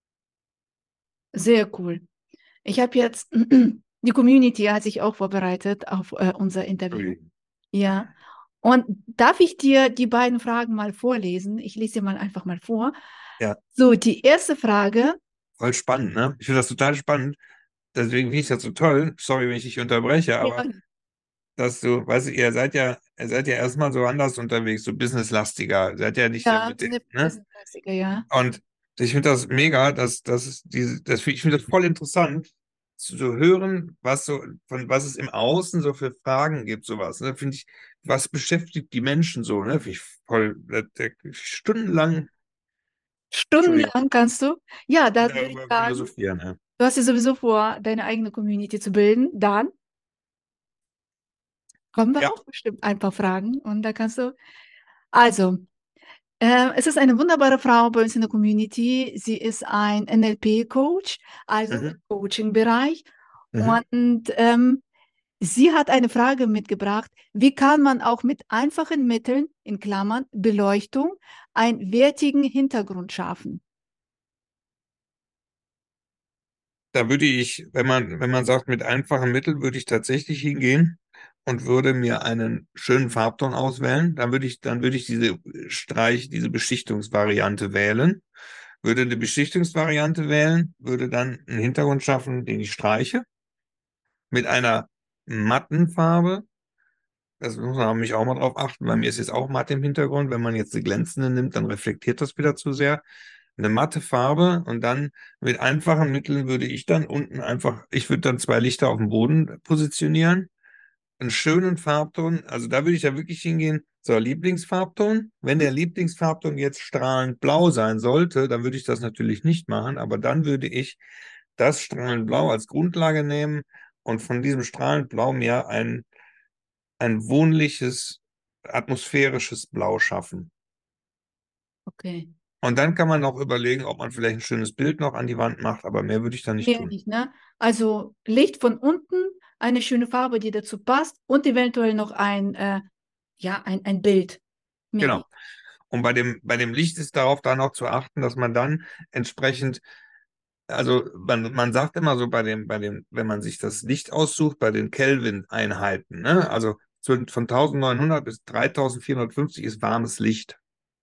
Sehr cool. Ich habe jetzt, die Community hat sich auch vorbereitet auf äh, unser Interview. Ui. Ja. Und darf ich dir die beiden Fragen mal vorlesen? Ich lese dir mal einfach mal vor. Ja, So, die erste Frage. voll spannend, ne? Ich finde das total spannend. Deswegen finde ich das so toll. Sorry, wenn ich dich unterbreche, Ja, aber dass du, weißt du, ihr seid ja, ihr seid ja erstmal so anders unterwegs, so businesslastiger. Ihr seid ja nicht der ja, mit wir dem, sind ne? Business-Klassiker, ja. Und ich finde das mega, dass, dass es diese, das, ich finde das voll interessant zu so hören, was so, von was es im Außen so für Fragen gibt, sowas. Ne? Finde ich, was beschäftigt die Menschen so, ne? Finde ich voll, da, da, stundenlang, Entschuldigung, Stundenlang kannst du. Ja, da würde ich darüber sagen, philosophieren, ne? du hast ja sowieso vor, deine eigene Community zu bilden. Dann kommen wir Ja. auch bestimmt ein paar Fragen und da kannst du. Also, äh, es ist eine wunderbare Frau bei uns in der Community. Sie ist ein N L P-Coach, also im Mhm. Coaching-Bereich. Mhm. Und ähm, sie hat eine Frage mitgebracht. Wie kann man auch mit einfachen Mitteln, in Klammern Beleuchtung, einen wertigen Hintergrund schaffen? Da würde ich, wenn man, wenn man sagt, mit einfachen Mitteln, würde ich tatsächlich hingehen und würde mir einen schönen Farbton auswählen. Dann würde ich, dann würde ich diese Streich, diese Beschichtungsvariante wählen, würde eine Beschichtungsvariante wählen, würde dann einen Hintergrund schaffen, den ich streiche, mit einer matten Farbe. Das muss man mich auch mal drauf achten, weil mir ist jetzt auch matt im Hintergrund. Wenn man jetzt eine glänzende nimmt, dann reflektiert das wieder zu sehr. Eine matte Farbe und dann mit einfachen Mitteln würde ich dann unten einfach, ich würde dann zwei Lichter auf dem Boden positionieren, einen schönen Farbton. Also da würde ich ja wirklich hingehen. So, Lieblingsfarbton. Wenn der Lieblingsfarbton jetzt strahlend blau sein sollte, dann würde ich das natürlich nicht machen, aber dann würde ich das strahlend blau als Grundlage nehmen und von diesem strahlend blau mir ein ein wohnliches, atmosphärisches Blau schaffen. Okay. Und dann kann man noch überlegen, ob man vielleicht ein schönes Bild noch an die Wand macht, aber mehr würde ich da nicht Mehr tun. nicht, ne? Also Licht von unten, eine schöne Farbe, die dazu passt und eventuell noch ein, äh, ja, ein, ein Bild. Mehr Genau. nicht. Und bei dem, bei dem Licht ist darauf dann auch zu achten, dass man dann entsprechend, also man, man sagt immer so bei dem, bei dem, wenn man sich das Licht aussucht, bei den Kelvin-Einheiten, ne? Also von von neunzehnhundert bis dreitausendvierhundertfünfzig ist warmes Licht.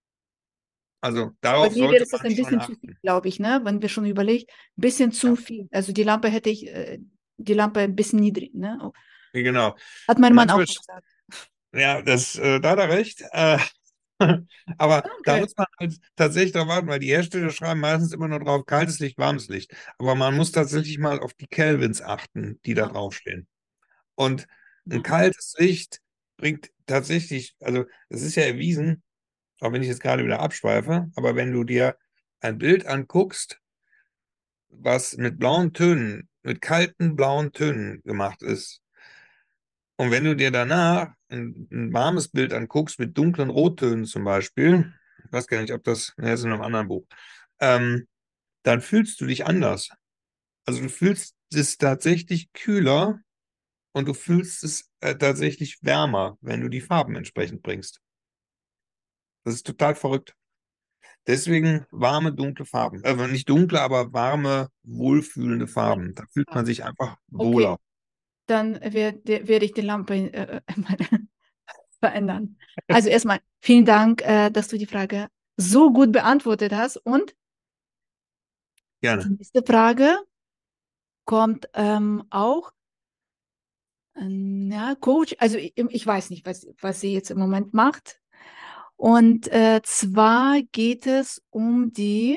Also Bei darauf mir wäre sollte es das man ein schon bisschen zu viel, achten. glaube ich, ne? Wenn wir schon überlegt, ein bisschen zu Ja, viel. Also die Lampe hätte ich, äh, die Lampe ein bisschen niedrig, ne? Oh, genau. hat mein Mann Manchmal auch gesagt. Ja, das, äh, da hat er recht. Äh, aber da Danke. muss man halt tatsächlich drauf warten, weil die Hersteller schreiben meistens immer nur drauf, kaltes Licht, warmes Licht. Aber man muss tatsächlich mal auf die Kelvins achten, die da Okay. draufstehen. Und ein Ja. kaltes Licht bringt tatsächlich, also es ist ja erwiesen, auch wenn ich jetzt gerade wieder abschweife, aber wenn du dir ein Bild anguckst, was mit blauen Tönen, mit kalten blauen Tönen gemacht ist, und wenn du dir danach ein, ein warmes Bild anguckst mit dunklen Rottönen zum Beispiel, ich weiß gar nicht, ob das, ne, ist in einem anderen Buch, ähm, dann fühlst du dich anders. Also du fühlst es tatsächlich kühler und du fühlst es äh, tatsächlich wärmer, wenn du die Farben entsprechend bringst. Das ist total verrückt. Deswegen warme, dunkle Farben. Also nicht dunkle, aber warme, wohlfühlende Farben. Da fühlt man sich einfach Okay, wohler. dann werde werd ich die Lampe, äh, verändern. Also erstmal vielen Dank, äh, dass du die Frage so gut beantwortet hast. Und die Gerne. nächste Frage kommt ähm, auch, ähm, ja, Coach, also ich, ich weiß nicht, was, was sie jetzt im Moment macht. Und äh, zwar geht es um die,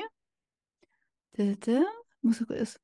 muss ich-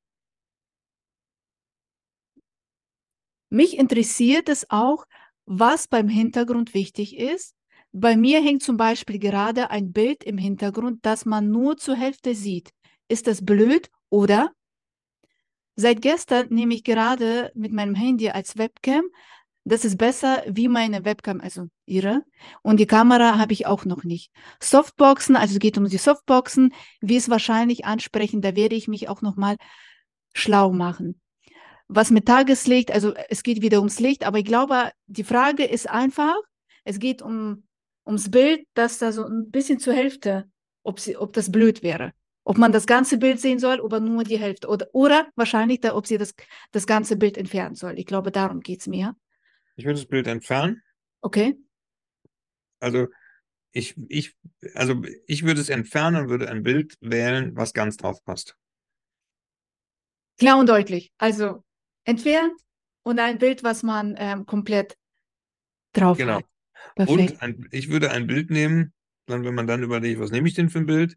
mich interessiert es auch, was beim Hintergrund wichtig ist. Bei mir hängt zum Beispiel gerade ein Bild im Hintergrund, das man nur zur Hälfte sieht. Ist das blöd oder? Seit gestern nehme ich gerade mit meinem Handy als Webcam. Das ist besser wie meine Webcam, also ihre. Und die Kamera habe ich auch noch nicht. Softboxen, also es geht um die Softboxen, wie es wahrscheinlich ansprechen, da werde ich mich auch noch mal schlau machen. Was mit Tageslicht, also es geht wieder ums Licht, aber ich glaube, die Frage ist einfach, es geht um, ums Bild, dass da so ein bisschen zur Hälfte, ob, sie, ob das blöd wäre. Ob man das ganze Bild sehen soll oder nur die Hälfte. Oder, oder wahrscheinlich, da, ob sie das, das ganze Bild entfernen soll. Ich glaube, darum geht es mir. Ich würde das Bild entfernen. Okay? Also ich, ich, also ich würde es entfernen und würde ein Bild wählen, was ganz drauf passt. Klar und deutlich. Also entfernt und ein Bild, was man ähm, komplett drauf Genau. hat. Perfekt. Und ein, ich würde ein Bild nehmen, dann, wenn man dann überlegt, was nehme ich denn für ein Bild?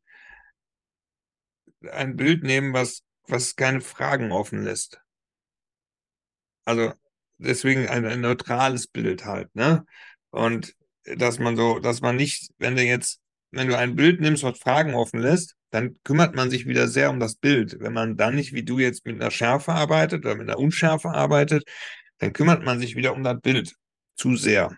Ein Bild nehmen, was, was keine Fragen offen lässt. Also deswegen ein, ein neutrales Bild halt, ne? Und dass man so, dass man nicht, wenn du jetzt, wenn du ein Bild nimmst, was Fragen offen lässt, dann kümmert man sich wieder sehr um das Bild. Wenn man dann nicht, wie du jetzt, mit einer Schärfe arbeitet oder mit einer Unschärfe arbeitet, dann kümmert man sich wieder um das Bild zu sehr.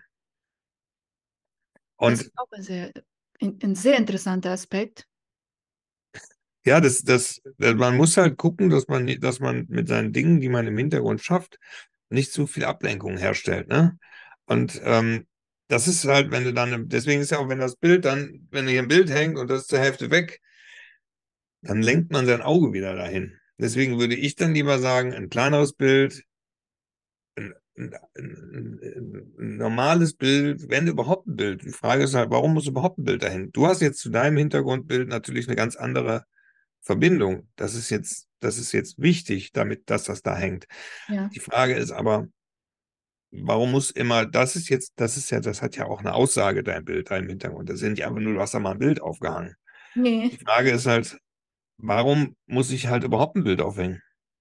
Das Und ist auch ein sehr, ein, ein sehr interessanter Aspekt. ja, das, das, man muss halt gucken, dass man, dass man mit seinen Dingen, die man im Hintergrund schafft, nicht zu viel Ablenkung herstellt, ne? Und ähm, das ist halt, wenn du dann, deswegen ist ja auch, wenn das Bild dann, wenn hier ein Bild hängt und das ist zur Hälfte weg, dann lenkt man sein Auge wieder dahin. Deswegen würde ich dann lieber sagen, ein kleineres Bild, ein, ein, ein, ein normales Bild, wenn überhaupt ein Bild. Die Frage ist halt, warum muss überhaupt ein Bild dahin? Du hast jetzt zu deinem Hintergrundbild natürlich eine ganz andere Verbindung. Das ist jetzt, das ist jetzt wichtig, damit, dass das da hängt. Ja. Die Frage ist aber, warum muss immer, das ist jetzt, das ist ja, das hat ja auch eine Aussage, dein Bild, dein Hintergrund. Das sind ja einfach nur, du hast da mal ein Bild aufgehangen. Die Nee. Frage ist halt, warum muss ich halt überhaupt ein Bild aufhängen?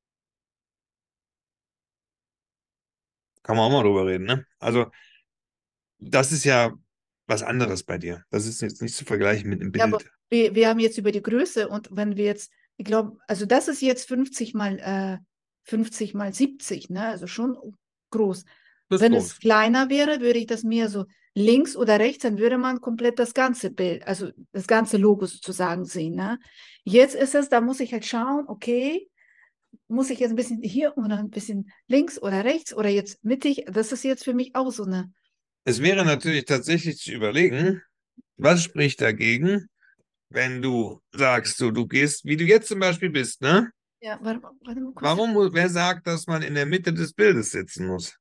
Kann man auch mal drüber reden, ne? Also, das ist ja was anderes bei dir. Das ist jetzt nicht zu vergleichen mit einem Ja, aber Bild. wir, wir haben jetzt über die Größe und wenn wir jetzt, ich glaube, also das ist jetzt fünfzig mal, äh, fünfzig mal siebzig, ne? Also schon groß. Das ist Wenn es groß. kleiner wäre, würde ich das mehr so links oder rechts, dann würde man komplett das ganze Bild, also das ganze Logo sozusagen sehen, ne? Jetzt ist es, da muss ich halt schauen, okay, muss ich jetzt ein bisschen hier oder ein bisschen links oder rechts oder jetzt mittig? Das ist jetzt für mich auch so eine. Es wäre natürlich tatsächlich zu überlegen, was spricht dagegen, wenn du sagst, so, du gehst, wie du jetzt zum Beispiel bist, ne? Ja, warte, warte mal kurz. Warum, mu- wer sagt, dass man in der Mitte des Bildes sitzen muss?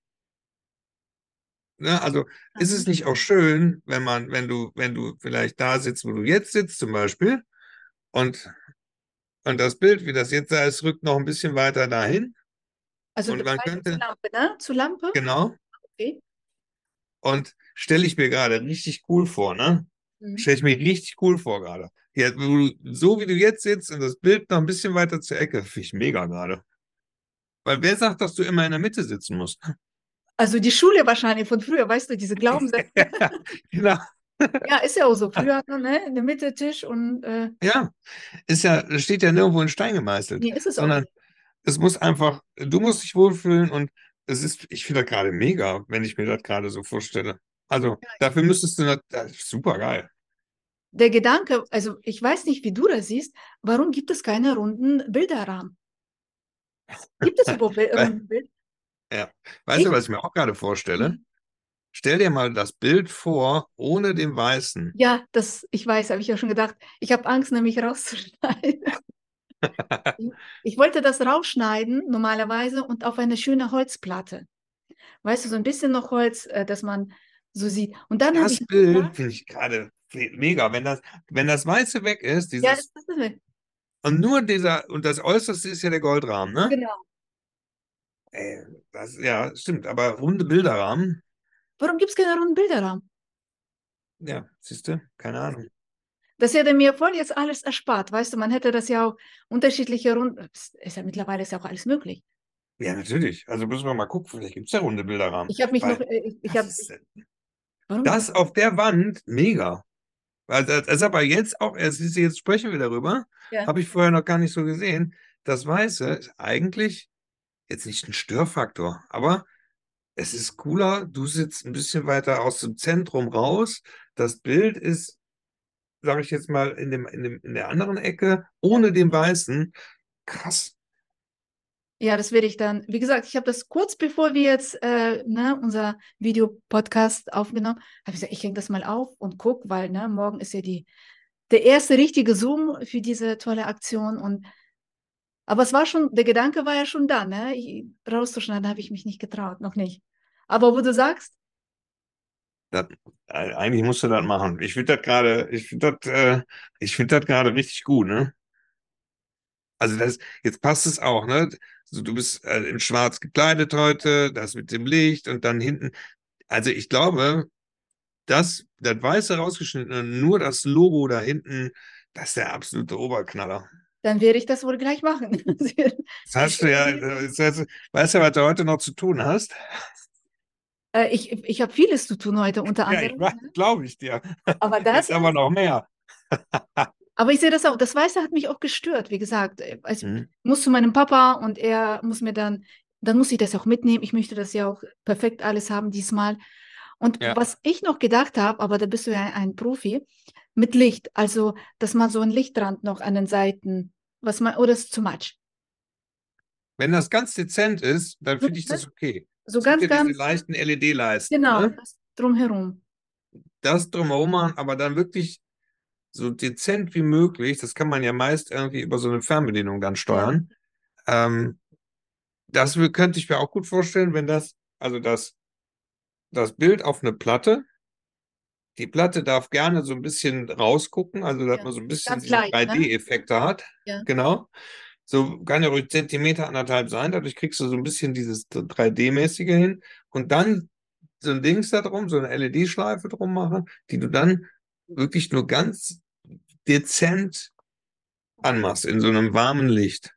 Ne? Also ist es nicht auch schön, wenn man, wenn du, wenn du vielleicht da sitzt, wo du jetzt sitzt, zum Beispiel, und, und das Bild, wie das jetzt da ist, rückt noch ein bisschen weiter dahin Also und du man meinst zur könnte, Lampe, ne? Zur Lampe? genau, Okay. und stelle ich mir gerade richtig cool vor, ne? Mhm. Stelle ich mir richtig cool vor gerade. Ja, wo du, so wie du jetzt sitzt und das Bild noch ein bisschen weiter zur Ecke, finde ich mega gerade. Weil wer sagt, dass du immer in der Mitte sitzen musst? Also die Schule wahrscheinlich von früher, weißt du, diese Glaubenssätze. Genau. Ja, ist ja auch so. Früher hat man, ne, in der Mitte Tisch und äh, Ja, ist ja, das steht ja nirgendwo in Stein gemeißelt, nee, ist es auch sondern nicht. es muss einfach, du musst dich wohlfühlen und es ist, ich finde das gerade mega, wenn ich mir das gerade so vorstelle. Also dafür müsstest du, das, das ist super geil. Der Gedanke, also ich weiß nicht, wie du das siehst, warum gibt es keine runden Bilderrahmen? Gibt es überhaupt Bil- Weil, runden Bilder? ja. Weißt du, Ich? was ich mir auch gerade vorstelle? Nee. Stell dir mal das Bild vor, ohne den Weißen. Ja, das, ich weiß, habe ich ja schon gedacht. Ich habe Angst, nämlich rauszuschneiden. Ich wollte das rausschneiden, normalerweise, und auf eine schöne Holzplatte. Weißt du, so ein bisschen noch Holz, äh, dass man so sieht. Und dann habe ich Das noch Bild gedacht, finde ich gerade mega. Wenn das, wenn das Weiße weg ist, ja, das dieses, ist das, und nur dieser, und das Äußerste ist ja der Goldrahmen, ne? genau. Ey, das, ja, stimmt, aber runde Bilderrahmen, Warum gibt es keine runden Bilderrahmen? ja, siehst du, keine Ahnung. Das hätte mir voll jetzt alles erspart, weißt du, man hätte das ja auch unterschiedliche Runden, ist ja mittlerweile ist ja auch alles möglich. Ja, natürlich. Also müssen wir mal gucken, vielleicht gibt es ja runde Bilderrahmen. Ich habe mich noch, Weil äh, ich, ich das habe, ist, warum ist das? das auf der Wand, mega. Also das ist aber jetzt auch, erst jetzt sprechen wir darüber, Ja. habe ich vorher noch gar nicht so gesehen. Das Weiße ist eigentlich jetzt nicht ein Störfaktor, aber es ist cooler, du sitzt ein bisschen weiter aus dem Zentrum raus. Das Bild ist, sage ich jetzt mal, in dem, in dem, in der anderen Ecke, ohne den Weißen. Krass. Ja, das werde ich dann, wie gesagt, ich habe das kurz bevor wir jetzt äh, ne, unser Videopodcast aufgenommen, habe ich gesagt, ich hänge das mal auf und gucke, weil ne, morgen ist ja die, der erste richtige Zoom für diese tolle Aktion. Und, aber es war schon, der Gedanke war ja schon da, ne? Ich, rauszuschneiden habe ich mich nicht getraut, noch nicht. Aber wo du sagst, Das, äh, eigentlich musst du das machen. Ich finde das gerade, ich finde das, äh, ich finde das gerade richtig gut, ne? Also das, jetzt passt es auch, ne? Also du bist äh, in Schwarz gekleidet heute, das mit dem Licht und dann hinten. Also ich glaube, das, das Weiße rausgeschnitten und nur das Logo da hinten, das ist der absolute Oberknaller. dann werde ich das wohl gleich machen. Das hast du ja, das heißt, weißt du, was du heute noch zu tun hast? Äh, ich ich habe vieles zu tun heute, unter Ja, ich anderem. weiß, Ne? glaube ich dir. Aber das Jetzt aber jetzt, noch mehr. aber ich sehe das auch, das Weiße hat mich auch gestört, wie gesagt. äh, Also ich Hm, muss zu meinem Papa und er muss mir dann, dann muss ich das auch mitnehmen. Ich möchte das ja auch perfekt alles haben diesmal. Und ja. was ich noch gedacht habe, aber da bist du ja ein Profi, mit Licht, also dass man so einen Lichtrand noch an den Seiten, was man, oder ist too much? Wenn das ganz dezent ist, dann So, finde ich ne? das okay. So Es gibt ganz, ja diese ganz, leichten L E D-Leisten, genau, ne? das drumherum. Das drumherum machen, aber dann wirklich so dezent wie möglich. Das kann man ja meist irgendwie über so eine Fernbedienung dann Ja, steuern. Ähm, das wür- könnte ich mir auch gut vorstellen, wenn das, also das, das Bild auf eine Platte, die Platte darf gerne so ein bisschen rausgucken, also dass ja. man so ein bisschen Ganz diese leicht, ne? drei D-Effekte hat. Ja. Genau. So kann ja ruhig Zentimeter, anderthalb sein. Dadurch kriegst du so ein bisschen dieses drei D-mäßige hin. Und dann so ein Dings da drum, so eine L E D-Schleife drum machen, die du dann wirklich nur ganz dezent anmachst, in so einem warmen Licht.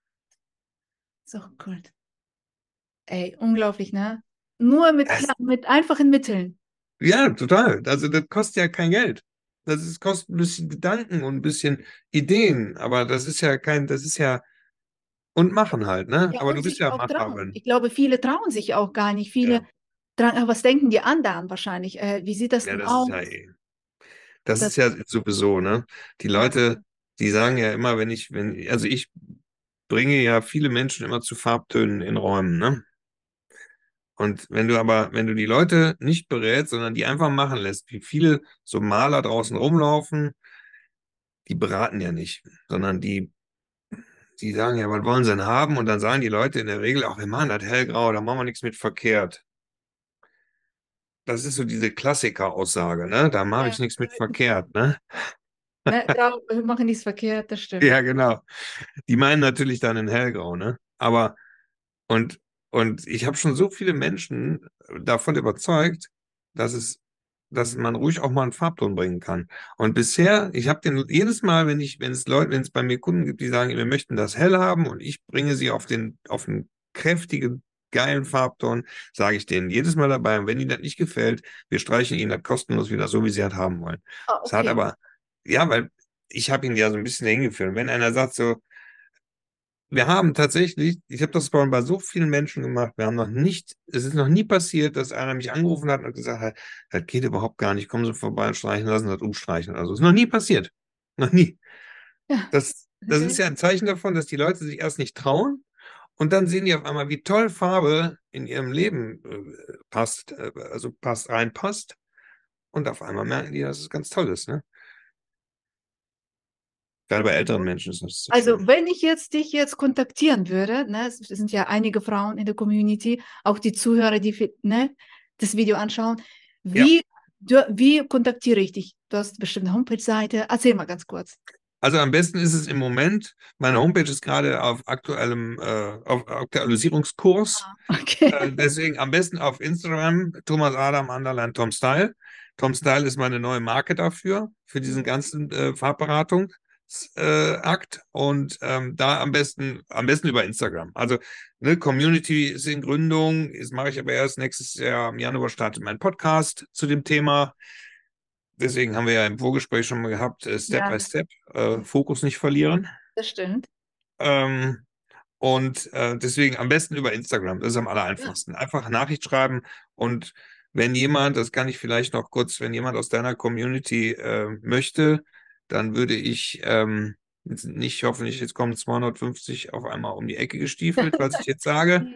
So cool. Ey, unglaublich, ne? Nur mit, Das, klar, mit einfachen Mitteln. ja, total. Also das kostet ja kein Geld. Das ist, kostet ein bisschen Gedanken und ein bisschen Ideen, aber das ist ja kein, das ist ja, und machen halt, ne? Ja, Aber du und bist sich ja auch trauen. Macherin. Ich glaube, viele trauen sich auch gar nicht. Viele Ja, trauen, ah, was denken die anderen wahrscheinlich? Äh, wie sieht das ja, denn das ist ja aus? eh. Das Das, ist ja sowieso, ne? Die ja, Leute, die sagen ja immer, wenn ich, wenn, also ich bringe ja viele Menschen immer zu Farbtönen in Räumen, ne? Und wenn du aber, wenn du die Leute nicht berätst, sondern die einfach machen lässt, wie viele so Maler draußen rumlaufen, die beraten ja nicht, sondern die, die sagen ja, was wollen sie denn haben? Und dann sagen die Leute in der Regel auch, wir machen das hellgrau, da machen wir nichts mit verkehrt. Das ist so diese Klassiker-Aussage, ne? Da mache ich ja. nichts mit verkehrt, ne? Ne, grau, wir machen nichts verkehrt, das stimmt. Ja, genau. Die meinen natürlich dann in hellgrau, ne? Aber, und, und ich habe schon so viele Menschen davon überzeugt, dass es, dass man ruhig auch mal einen Farbton bringen kann. Und bisher, ich habe den jedes Mal, wenn ich, wenn es Leute, wenn es bei mir Kunden gibt, die sagen, wir möchten das hell haben und ich bringe sie auf den, auf einen kräftigen, geilen Farbton, sage ich denen jedes Mal dabei. Und wenn ihnen das nicht gefällt, wir streichen ihnen das kostenlos wieder so, wie sie das haben wollen. Ah, Es hat okay. aber, ja, weil ich habe ihn ja so ein bisschen hingeführt. Und wenn einer sagt so, wir haben tatsächlich, ich habe das bei so vielen Menschen gemacht, wir haben noch nicht, es ist noch nie passiert, dass einer mich angerufen hat und gesagt hat, das geht überhaupt gar nicht, kommen Sie vorbei und streichen lassen, das umstreichen. Also es ist noch nie passiert. Noch nie. Ja, Das, das ist okay. ja ein Zeichen davon, dass die Leute sich erst nicht trauen und dann sehen die auf einmal, wie toll Farbe in ihrem Leben äh, passt, äh, also passt, reinpasst. Und auf einmal merken die, dass es ganz toll ist, ne? Gerade bei älteren Menschen ist das so Also, schön. wenn ich jetzt dich jetzt kontaktieren würde, ne, es sind ja einige Frauen in der Community, auch die Zuhörer, die fi- ne, das Video anschauen, Wie, du, wie kontaktiere ich dich? Du hast bestimmt eine Homepage-Seite. Erzähl mal ganz kurz. Also am besten ist es im Moment, meine Homepage ist gerade auf aktuellem, äh, auf Aktualisierungskurs. Okay. Äh, deswegen am besten auf Instagram, Thomas Adam, Underline Tom Style. Tom Style ist meine neue Marke dafür, für diesen ganzen äh, Farbberatungsakt. Äh, und ähm, da am besten, am besten über Instagram. Also ne, Community ist in Gründung, das mache ich aber erst nächstes Jahr im Januar startet mein Podcast zu dem Thema. Deswegen haben wir ja im Vorgespräch schon mal gehabt, äh, Step Ja, by Step, äh, Fokus nicht verlieren. das stimmt. Ähm, und äh, deswegen am besten über Instagram, das ist am aller Ja. einfachsten. Einfach Nachricht schreiben und wenn jemand, das kann ich vielleicht noch kurz, wenn jemand aus deiner Community äh, möchte, dann würde ich ähm, jetzt nicht, hoffentlich, jetzt kommen zweihundertfünfzig auf einmal um die Ecke gestiefelt, was ich jetzt sage.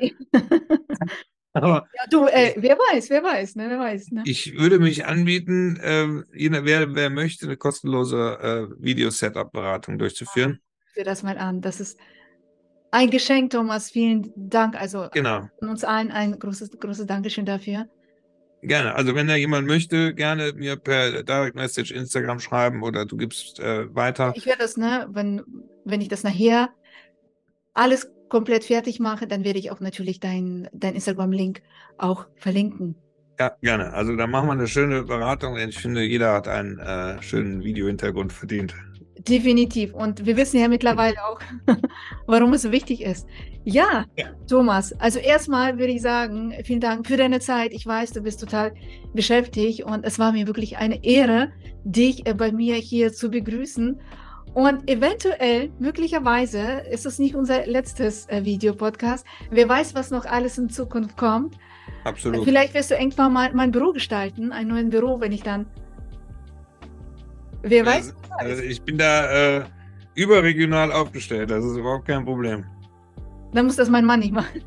Aber Ja, du, äh, ich, wer weiß, wer weiß, ne, wer weiß, ne? ich würde mich anbieten, äh, jeder, wer, wer möchte, eine kostenlose äh, Video-Setup-Beratung durchzuführen. Ich will das mal an. Das ist ein Geschenk, Thomas. Vielen Dank. Also Genau. von uns allen ein großes, großes Dankeschön dafür. Gerne. Also wenn da jemand möchte, gerne mir per Direct Message Instagram schreiben oder du gibst äh, weiter. Ich werde das, ne, wenn, wenn ich das nachher alles komplett fertig mache, dann werde ich auch natürlich dein, dein Instagram-Link auch verlinken. Ja, gerne. Also da machen wir eine schöne Beratung. Ich finde, jeder hat einen äh, schönen Video-Hintergrund verdient. Definitiv. Und wir wissen ja mittlerweile auch, warum es so wichtig ist. Ja, Ja. Thomas, also erstmal würde ich sagen, vielen Dank für deine Zeit. Ich weiß, du bist total beschäftigt und es war mir wirklich eine Ehre, dich äh, bei mir hier zu begrüßen. Und eventuell, möglicherweise, ist es nicht unser letztes äh, Videopodcast. Wer weiß, was noch alles in Zukunft kommt. Absolut. Vielleicht wirst du irgendwann mal mein Büro gestalten, ein neues Büro, wenn ich dann. Wer weiß? Also, also ich bin da äh, überregional aufgestellt. Das ist überhaupt kein Problem. Dann muss das mein Mann nicht machen.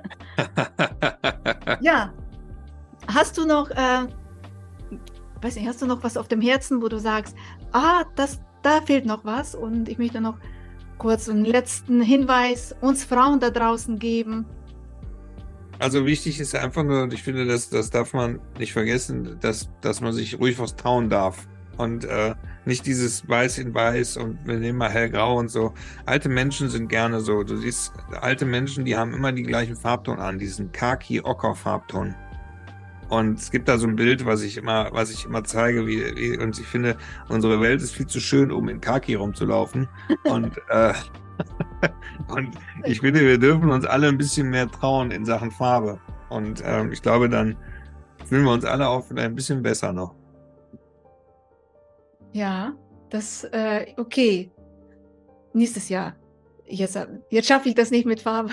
Ja. Hast du noch, äh, weiß nicht, hast du noch was auf dem Herzen, wo du sagst, ah, das, da fehlt noch was und ich möchte noch kurz einen letzten Hinweis uns Frauen da draußen geben. Also wichtig ist einfach nur, und ich finde, das, das darf man nicht vergessen, dass, dass man sich ruhig was trauen darf. Und äh, nicht dieses Weiß in Weiß und wir nehmen mal hellgrau und so. Alte Menschen sind gerne so. Du siehst, alte Menschen, die haben immer die gleichen Farbton an, diesen Khaki-Ocker-Farbton. Und es gibt da so ein Bild, was ich immer, was ich immer zeige, wie, wie und ich finde, unsere Welt ist viel zu schön, um in Khaki rumzulaufen. Und äh, und ich finde, wir dürfen uns alle ein bisschen mehr trauen in Sachen Farbe. Und ähm, ich glaube, dann fühlen wir uns alle auch vielleicht ein bisschen besser noch. Ja, das, äh, okay. Nächstes Jahr. Jetzt, jetzt schaffe ich das nicht mit Farbe.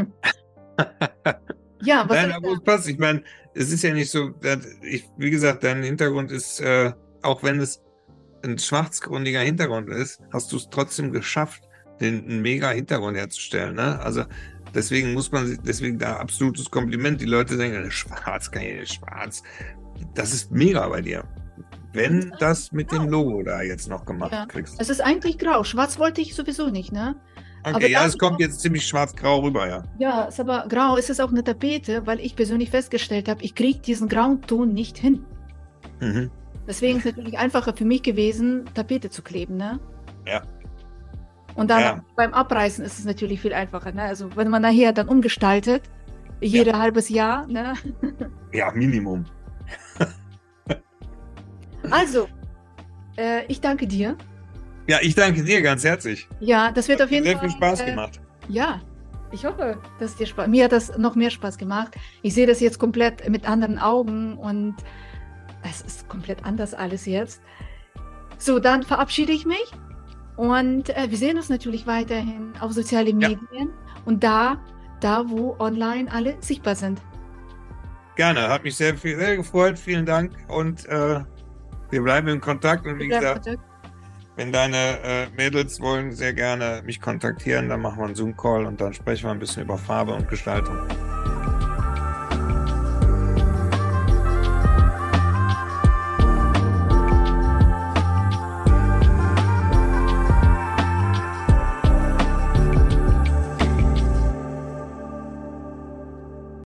Ja, was Nein, soll ich aber es sagen? passt. Ich meine, es ist ja nicht so, dass ich, wie gesagt, dein Hintergrund ist, äh, auch wenn es ein schwarzgründiger Hintergrund ist, hast du es trotzdem geschafft, den einen mega Hintergrund herzustellen. Ne? Also deswegen muss man, deswegen da absolutes Kompliment. Die Leute denken, schwarz, kann ich nicht schwarz. Das ist mega bei dir. Wenn das mit dem Logo da jetzt noch gemacht Ja, kriegst. es ist eigentlich grau. Schwarz wollte ich sowieso nicht, ne? Okay, Aber ja, da- es kommt jetzt ziemlich schwarz-grau rüber, ja. Ja, ist aber grau. Es ist auch eine Tapete, weil ich persönlich festgestellt habe, ich kriege diesen grauen Ton nicht hin. Mhm. Deswegen ist es natürlich einfacher für mich gewesen, Tapete zu kleben, ne? Ja. Und dann Ja. beim Abreißen ist es natürlich viel einfacher, ne? Also wenn man nachher dann umgestaltet, jede halbes Jahr, ne? Ja, Minimum. Also, äh, ich danke dir. Ja, ich danke dir ganz herzlich. Ja, das wird Hat auf jeden sehr Fall. viel Spaß äh, gemacht. Ja, ich hoffe, dass dir Spaß. Mir hat das noch mehr Spaß gemacht. Ich sehe das jetzt komplett mit anderen Augen und es ist komplett anders alles jetzt. So, dann verabschiede ich mich und äh, wir sehen uns natürlich weiterhin auf sozialen Ja. Medien und da, da, wo online alle sichtbar sind. Gerne, hat mich sehr, viel, sehr gefreut. Vielen Dank und äh, wir bleiben in Kontakt. Und wie Wir bleiben gesagt, in Kontakt. wenn deine äh, Mädels wollen, sehr gerne mich kontaktieren. Dann machen wir einen Zoom-Call und dann sprechen wir ein bisschen über Farbe und Gestaltung.